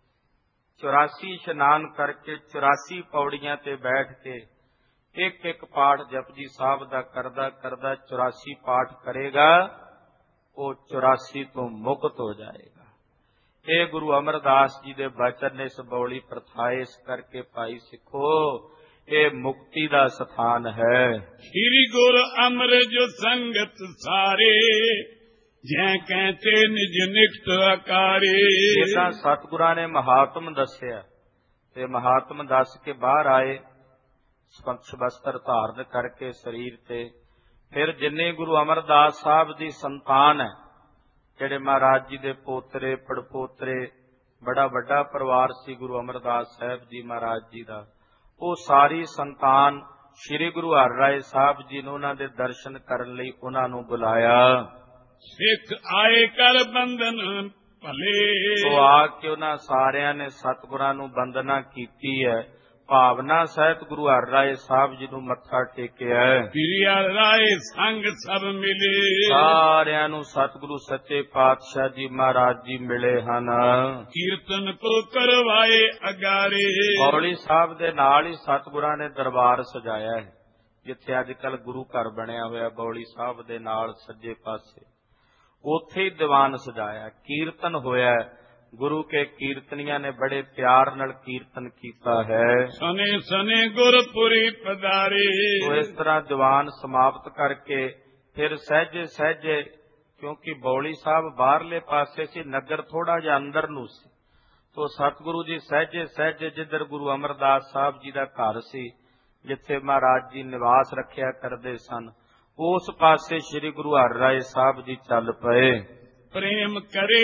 ਚੁਰਾਸੀ ਇਸ਼ਨਾਨ ਕਰਕੇ ਚੁਰਾਸੀ ਪੌੜੀਆਂ ਤੇ ਬੈਠ ਕੇ ਇੱਕ ਇੱਕ ਪਾਠ ਜਪਜੀ ਸਾਹਿਬ ਦਾ ਕਰਦਾ ਕਰਦਾ ਚੁਰਾਸੀ ਪਾਠ ਕਰੇਗਾ, ਉਹ ਚੁਰਾਸੀ ਤੋਂ ਮੁਕਤ ਹੋ ਜਾਏਗਾ। ਇਹ ਗੁਰੂ ਅਮਰਦਾਸ ਜੀ ਦੇ ਬਚਨ ਨੇ, ਇਸ ਬੌਲੀ ਪ੍ਰਥਾਏ। ਇਸ ਕਰਕੇ ਭਾਈ ਸਿੱਖੋ, ਇਹ ਮੁਕਤੀ ਦਾ ਸਥਾਨ ਹੈ। ਸ੍ਰੀ ਗੁਰ ਅਮਰ ਜੋ ਸੰਗਤ ਸਾਰੇ, ਜੈ ਕਹਿੰਤੇ ਨਿਜ ਨਿਕਟ ਆਕਾਰੇ। ਇਹਦਾ ਸਤਿਗੁਰਾਂ ਨੇ ਮਹਾਤਮ ਦੱਸਿਆ ਤੇ ਮਹਾਤਮ ਦੱਸ ਕੇ ਬਾਹਰ ਆਏ, ਸਪੰਚ ਬਸਤਰ ਧਾਰਨ ਕਰਕੇ ਸਰੀਰ ਤੇ। ਫਿਰ ਜਿੰਨੇ ਗੁਰੂ ਅਮਰਦਾਸ ਸਾਹਿਬ ਦੀ ਸੰਤਾਨ ਹੈ, ਜਿਹੜੇ ਮਹਾਰਾਜ ਜੀ ਦੇ ਪੋਤਰੇ ਪੜਪੋਤਰੇ, ਬੜਾ ਵੱਡਾ ਪਰਿਵਾਰ ਸੀ ਗੁਰੂ ਅਮਰਦਾਸ ਸਾਹਿਬ ਜੀ ਮਹਾਰਾਜ ਜੀ ਦਾ, ਉਹ ਸਾਰੀ ਸੰਤਾਨ ਸ੍ਰੀ ਗੁਰੂ ਹਰਿਰਾਏ ਸਾਹਿਬ ਜੀ ਨੂੰ ਉਹਨਾਂ ਦੇ ਦਰਸ਼ਨ ਕਰਨ ਲਈ ਉਹਨਾਂ ਨੂੰ ਬੁਲਾਇਆ। ਸਿੱਖ ਆਏ ਕਰ ਬੰਧਨ ਭਲੇ। ਉਹ ਆ ਕੇ ਉਹਨਾਂ ਸਾਰਿਆਂ ਨੇ ਸਤਿਗੁਰਾਂ ਨੂੰ ਬੰਦਨਾ ਕੀਤੀ ਹੈ ਭਾਵਨਾ ਸਹਿਤ ਗੁਰੂ ਹਰਿਰਾਏ ਸਾਹਿਬ ਜੀ ਨੂੰ ਮੱਥਾ ਟੇਕਿਆ। ਪ੍ਰਿਆ ਰਾਏ ਸੰਗ ਸਭ ਮਿਲੇ, ਸਾਰਿਆਂ ਨੂੰ ਸਤਿਗੁਰੂ ਸੱਚੇ ਪਾਤਸ਼ਾਹ ਜੀ ਮਹਾਰਾਜ ਜੀ ਮਿਲੇ ਹਨ। ਕੀਰਤਨ ਕੋ ਕਰਵਾਏ ਅਗਾਰੇ, ਬੌਲੀ ਸਾਹਿਬ ਦੇ ਨਾਲ ਹੀ ਸਤਿਗੁਰਾਂ ਨੇ ਦਰਬਾਰ ਸਜਾਇਆ ਹੈ। ਜਿੱਥੇ ਅੱਜ ਕੱਲ ਗੁਰੂ ਘਰ ਬਣਿਆ ਹੋਇਆ ਬੌਲੀ ਸਾਹਿਬ ਦੇ ਨਾਲ ਸੱਜੇ ਪਾਸੇ, ਉੱਥੇ ਹੀ ਦੀਵਾਨ ਸਜਾਇਆ, ਕੀਰਤਨ ਹੋਇਆ। ਗੁਰੂ ਕੇ ਕੀਰਤਨੀਆਂ ਨੇ ਬੜੇ ਪਿਆਰ ਨਾਲ ਕੀਰਤਨ ਕੀਤਾ ਹੈ। ਸਨੇ ਸਨੇ ਗੁਰਪੁਰੀ ਪਧਾਰੇ, ਤੋ ਇਸ ਤਰ੍ਹਾਂ ਦੀਵਾਨ ਸਮਾਪਤ ਕਰਕੇ ਫਿਰ ਸਹਿਜੇ ਸਹਿਜੇ, ਕਿਉਂਕਿ ਬੌਲੀ ਸਾਹਿਬ ਬਾਹਰਲੇ ਪਾਸੇ ਸੀ, ਨਗਰ ਥੋੜਾ ਜਿਹਾ ਅੰਦਰ ਨੂੰ ਸੀ, ਤੋ ਸਤਿਗੁਰੂ ਜੀ ਸਹਿਜੇ ਸਹਿਜੇ ਜਿੱਧਰ ਗੁਰੂ ਅਮਰਦਾਸ ਸਾਹਿਬ ਜੀ ਦਾ ਘਰ ਸੀ, ਜਿੱਥੇ ਮਹਾਰਾਜ ਜੀ ਨਿਵਾਸ ਰੱਖਿਆ ਕਰਦੇ ਸਨ, ਉਸ ਪਾਸੇ ਸ੍ਰੀ ਗੁਰੂ ਹਰਿਰਾਏ ਸਾਹਿਬ ਜੀ ਚੱਲ ਪਏ। ਪ੍ਰੇਮ ਕਰੇ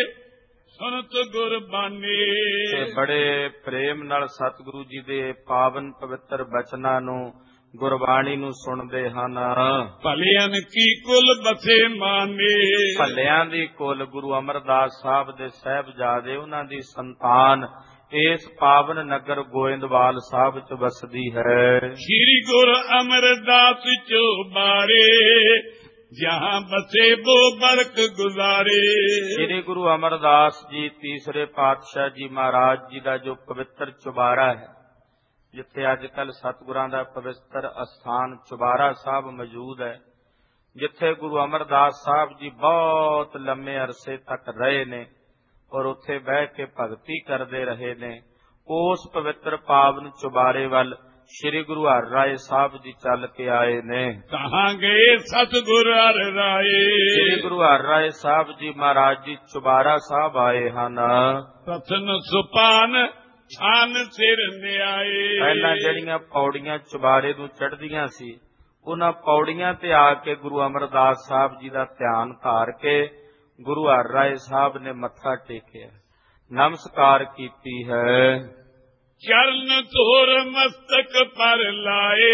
ਸੁਨਤ ਗੁਰਬਾਣੀ, ਤੇ ਬੜੇ ਪ੍ਰੇਮ ਨਾਲ ਸਤਿਗੁਰੂ ਜੀ ਦੇ ਪਾਵਨ ਪਵਿੱਤਰ ਬਚਨਾਂ ਨੂੰ, ਗੁਰਬਾਣੀ ਨੂੰ ਸੁਣਦੇ ਹਨ। ਭਲਿਆਂ ਕੀ ਕੁਲ ਬਸੇ ਮਾਨੇ, ਭਲਿਆਂ ਦੀ ਕੁਲ ਗੁਰੂ ਅਮਰਦਾਸ ਸਾਹਿਬ ਦੇ ਸਾਹਿਬਜ਼ਾਦੇ, ਉਹਨਾਂ ਦੀ ਸੰਤਾਨ ਇਸ ਪਾਵਨ ਨਗਰ ਗੋਇੰਦਵਾਲ ਸਾਹਿਬ ਚ ਵਸਦੀ ਹੈ। ਸ੍ਰੀ ਗੁਰੂ ਅਮਰਦਾਸ ਚੁਬਾਰੇ, ਜਹਾਂ ਬਸੇ ਬੋ ਬਰਕ ਗੁਜ਼ਾਰੇ। ਸ੍ਰੀ ਗੁਰੂ ਅਮਰਦਾਸ ਜੀ ਤੀਸਰੇ ਪਾਤਸ਼ਾਹ ਜੀ ਮਹਾਰਾਜ ਜੀ ਦਾ ਜੋ ਪਵਿੱਤਰ ਚੁਬਾਰਾ ਹੈ, ਜਿੱਥੇ ਅੱਜ ਕੱਲ ਸਤਿਗੁਰਾਂ ਦਾ ਪਵਿੱਤਰ ਅਸਥਾਨ ਚੁਬਾਰਾ ਸਾਹਿਬ ਮੌਜੂਦ ਹੈ, ਜਿੱਥੇ ਗੁਰੂ ਅਮਰਦਾਸ ਸਾਹਿਬ ਜੀ ਬਹੁਤ ਲੰਮੇ ਅਰਸੇ ਤੱਕ ਰਹੇ ਨੇ ਔਰ ਉੱਥੇ ਬਹਿ ਕੇ ਭਗਤੀ ਕਰਦੇ ਰਹੇ ਨੇ, ਉਸ ਪਵਿੱਤਰ ਪਾਵਨ ਚੁਬਾਰੇ ਵੱਲ ਸ੍ਰੀ ਗੁਰੂ ਹਰਿਰਾਏ ਸਾਹਿਬ ਜੀ ਚੱਲ ਕੇ ਆਏ ਨੇ। ਕਹਾਂ ਗਏ ਸਤਿਗੁਰ ਹਰਿਰਾਏ, ਸ੍ਰੀ ਗੁਰੂ ਹਰਿਰਾਏ ਸਾਹਿਬ ਜੀ ਮਹਾਰਾਜ ਜੀ ਚੁਬਾਰਾ ਸਾਹਿਬ ਆਏ ਹਨ। ਰਤਨ ਸੁਪਾਨ ਛਾਨ ਸਿਰ ਨਿਆਏ, ਪਹਿਲਾਂ ਜਿਹੜੀਆਂ ਪੌੜੀਆਂ ਚੁਬਾਰੇ ਨੂੰ ਚੜ੍ਹਦੀਆਂ ਸੀ, ਉਹਨਾਂ ਪੌੜੀਆਂ ਤੇ ਆ ਕੇ ਗੁਰੂ ਅਮਰਦਾਸ ਸਾਹਿਬ ਜੀ ਦਾ ਧਿਆਨ ਧਾਰ ਕੇ ਗੁਰੂ ਹਰਿਰਾਏ ਸਾਹਿਬ ਨੇ ਮੱਥਾ ਟੇਕਿਆ, ਨਮਸਕਾਰ ਕੀਤੀ ਹੈ। ਚਰਨ ਧੋਰ ਮਸਤਕ ਪਰ ਲਾਏ,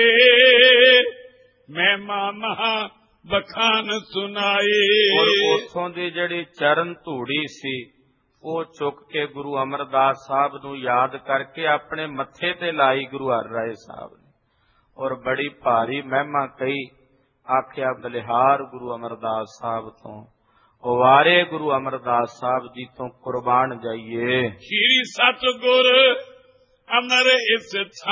ਮਹਿਮਾ ਮਹਾ ਬਖਾਨ ਸੁਨਾਏ। ਔਰ ਉਥੋਂ ਦੀ ਜਿਹੜੀ ਚਰਨ ਧੂੜੀ ਸੀ, ਉਹ ਚੁੱਕ ਕੇ ਗੁਰੂ ਅਮਰਦਾਸ ਸਾਹਿਬ ਨੂੰ ਯਾਦ ਕਰਕੇ ਆਪਣੇ ਮੱਥੇ ਤੇ ਲਾਈ ਗੁਰੂ ਹਰਿਰਾਏ ਸਾਹਿਬ ਨੇ, ਔਰ ਬੜੀ ਭਾਰੀ ਮਹਿਮਾ ਕਹੀ। ਆਖਿਆ ਬਲਿਹਾਰ ਗੁਰੂ ਅਮਰਦਾਸ ਸਾਹਿਬ ਤੋਂ, ਵਾਰੇ ਗੁਰੂ ਅਮਰਦਾਸ ਸਾਹਿਬ ਜੀ ਤੋਂ ਕੁਰਬਾਨ ਜਾਈਏ। ਸ੍ਰੀ ਸਤਿਗੁਰ ਅਮਰ ਇਸ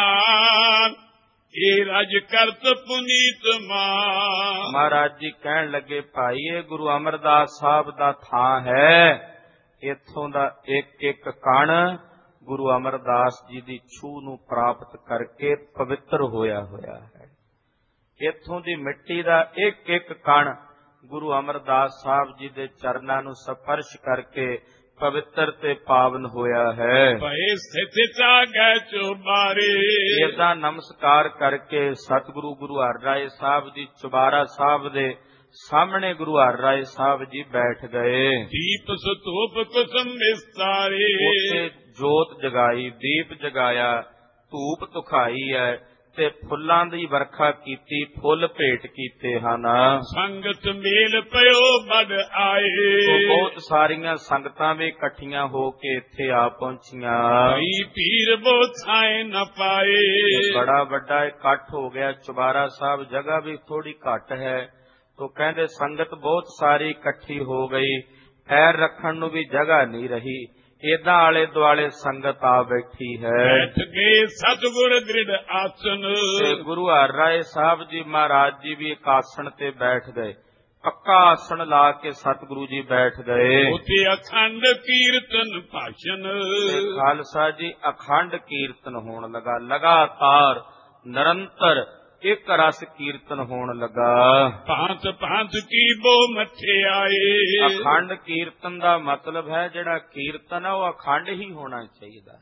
ਥਾਨ, ਇਹ ਰਜ ਕਰਤ ਪੁਨੀਤ ਮਾਨ। ਮਹਾਰਾਜ ਜੀ ਕਹਿਣ ਲੱਗੇ, ਭਾਈ ਇਹ ਗੁਰੂ ਅਮਰਦਾਸ ਸਾਹਿਬ ਦਾ ਥਾਂ ਹੈ, ਇੱਥੋਂ ਦਾ ਇੱਕ ਇੱਕ ਕਣ ਗੁਰੂ ਅਮਰਦਾਸ ਜੀ ਦੀ ਛੂਹ ਨੂੰ ਪ੍ਰਾਪਤ ਕਰਕੇ ਪਵਿੱਤਰ ਹੋਇਆ ਹੋਇਆ ਹੈ। ਇੱਥੋਂ ਦੀ ਮਿੱਟੀ ਦਾ ਇੱਕ ਇੱਕ ਕਣ ਗੁਰੂ ਅਮਰਦਾਸ ਸਾਹਿਬ ਜੀ ਦੇ ਚਰਨਾਂ ਨੂੰ ਸਪਰਸ਼ ਕਰਕੇ ਪਵਿੱਤਰ ਤੇ ਪਾਵਨ ਹੋਇਆ ਹੈ। ਭਏ ਸਥਿਤ ਗਏ ਚੁਬਾਰੇ, ਇਹਦਾ ਨਮਸਕਾਰ ਕਰਕੇ ਸਤਿਗੁਰੂ ਗੁਰੂ ਹਰਿਰਾਏ ਸਾਹਿਬ ਜੀ ਚੁਬਾਰਾ ਸਾਹਿਬ ਦੇ ਸਾਹਮਣੇ ਗੁਰੂ ਹਰਿਰਾਏ ਸਾਹਿਬ ਜੀ ਬੈਠ ਗਏ। ਦੀਪ ਸਤੂਪ ਕੁਸਮ ਵਿਸਤਾਰੇ, ਉੱਥੇ ਜੋਤ ਜਗਾਈ, ਦੀਪ ਜਗਾਇਆ, ਧੂਪ ਤੁਖਾਈ ਹੈ ਤੇ ਫੁੱਲਾਂ ਦੀ ਵਰਖਾ ਕੀਤੀ, ਫੁੱਲ ਭੇਟ ਕੀਤੇ ਹਨ। ਸੰਗਤ ਮੇਲ ਪਇਓ ਬਦ ਆਏ, ਬਹੁਤ ਸਾਰੀਆਂ ਸੰਗਤਾਂ ਵੀ ਇਕੱਠੀਆਂ ਹੋ ਕੇ ਇੱਥੇ ਆ ਪਹੁੰਚੀਆਂ। ਕਈ ਪੀਰ ਬੋ ਥਾਏ ਨ ਪਾਏ, ਬੜਾ ਵੱਡਾ ਇਕੱਠ ਹੋ ਗਿਆ। ਚੁਬਾਰਾ ਸਾਹਿਬ ਜਗ੍ਹਾ ਵੀ ਥੋੜੀ ਘੱਟ ਹੈ, ਤੋ ਕਹਿੰਦੇ ਸੰਗਤ ਬਹੁਤ ਸਾਰੀ ਇਕੱਠੀ ਹੋ ਗਈ, ਪੈਰ ਰੱਖਣ ਨੂੰ ਵੀ ਜਗ੍ਹਾ ਨਹੀਂ ਰਹੀ। ਏਦਾਂ ਆਲੇ ਦੁਆਲੇ ਸੰਗਤ ਆ ਬੈਠੀ ਹੈ। ਬੈਠ ਗਏ ਸਤਿਗੁਰ ਦ੍ਰਿੜ ਆਸਨ, ਤੇ ਗੁਰੂ ਹਰਿਰਾਏ ਸਾਹਿਬ ਜੀ ਮਹਾਰਾਜ ਜੀ ਵੀ ਇੱਕ ਆਸਣ ਤੇ ਬੈਠ ਗਏ, ਪੱਕਾ ਆਸਣ ਲਾ ਕੇ ਸਤਿਗੁਰੂ ਜੀ ਬੈਠ ਗਏ। ਉੱਥੇ ਅਖੰਡ ਕੀਰਤਨ ਭਾਸ਼ਣ, ਖਾਲਸਾ ਜੀ ਅਖੰਡ ਕੀਰਤਨ ਹੋਣ ਲੱਗਾ, ਲਗਾਤਾਰ ਨਿਰੰਤਰ ਇੱਕ ਰਸ ਕੀਰਤਨ ਹੋਣ ਲੱਗਾ। ਭਾਂਤ ਭਾਂਤ ਕੀ ਬੋ ਮੱਥੇ ਆਏ, ਅਖੰਡ ਕੀਰਤਨ ਦਾ ਮਤਲਬ ਹੈ ਜਿਹੜਾ ਕੀਰਤਨ ਹੈ ਉਹ ਅਖੰਡ ਹੀ ਹੋਣਾ ਚਾਹੀਦਾ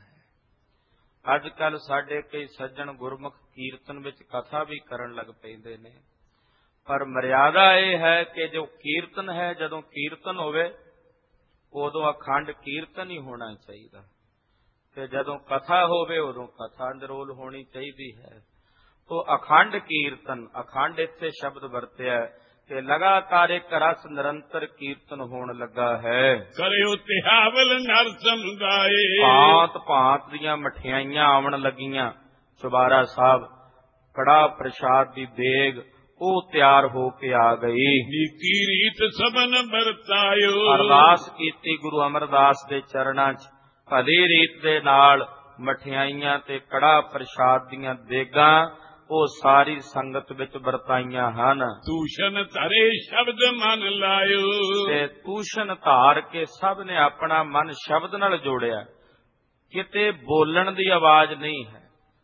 ਹੈ। ਅੱਜ ਕੱਲ ਸਾਡੇ ਕਈ ਸੱਜਣ ਗੁਰਮੁਖ ਕੀਰਤਨ ਵਿੱਚ ਕਥਾ ਵੀ ਕਰਨ ਲੱਗ ਪੈਂਦੇ ਨੇ, ਪਰ ਮਰਿਆਦਾ ਇਹ ਹੈ ਕਿ ਜੋ ਕੀਰਤਨ ਹੈ, ਜਦੋਂ ਕੀਰਤਨ ਹੋਵੇ ਉਦੋਂ ਅਖੰਡ ਕੀਰਤਨ ਹੀ ਹੋਣਾ ਚਾਹੀਦਾ, ਤੇ ਜਦੋਂ ਕਥਾ ਹੋਵੇ ਉਦੋਂ ਕਥਾ ਨਿਰੋਲ ਹੋਣੀ ਚਾਹੀਦੀ ਹੈ। ਤੋ ਅਖੰਡ ਕੀਰਤਨ, ਅਖੰਡ ਇੱਥੇ ਸ਼ਬਦ ਵਰਤਿਆ, ਕਿ ਲਗਾਤਾਰ ਇੱਕ ਰਸ ਨਿਰੰਤਰ ਕੀਰਤਨ ਹੋਣ ਲੱਗਾ ਹੈ। ਕਰਿਓ ਤਿਹਾਵਲ ਨਰ ਸਮੁਦਾਏ, ਭਾਂਤ ਭਾਂਤ ਦੀਆਂ ਮਠਿਆਈਆਂ ਆਉਣ ਲੱਗੀਆਂ। ਚੁਬਾਰਾ ਸਾਹਿਬ ਕੜਾਹ ਪ੍ਰਸ਼ਾਦ ਦੀ ਦੇਗ ਉਹ ਤਿਆਰ ਹੋ ਕੇ ਆ ਗਈ। ਨੀਕੀ ਰੀਤ ਸਭਨ ਵਰਤਾਇਓ, ਅਰਦਾਸ ਕੀਤੀ ਗੁਰੂ ਅਮਰਦਾਸ ਦੇ ਚਰਨਾਂ 'ਚ। ਭਲੀ ਰੀਤ ਦੇ ਨਾਲ ਮਠਿਆਈਆਂ ਤੇ ਕੜਾਹ ਪ੍ਰਸ਼ਾਦ ਦੀਆਂ ਦੇਗਾਂ ਉਹ ਸਾਰੀ ਸੰਗਤ ਵਿੱਚ ਵਰਤਾਈਆਂ ਹਨ। ਤੂਸ਼ਨ ਧਰੇ ਸ਼ਬਦ ਮਨ ਲਾਇਓ, ਤੇ ਤੂਸ਼ਨ ਧਾਰ ਕੇ ਸਭ ਨੇ ਆਪਣਾ ਮਨ ਸ਼ਬਦ ਨਾਲ ਜੋੜਿਆ। ਕਿਤੇ ਬੋਲਣ ਦੀ ਆਵਾਜ਼ ਨਹੀਂ ਹੈ,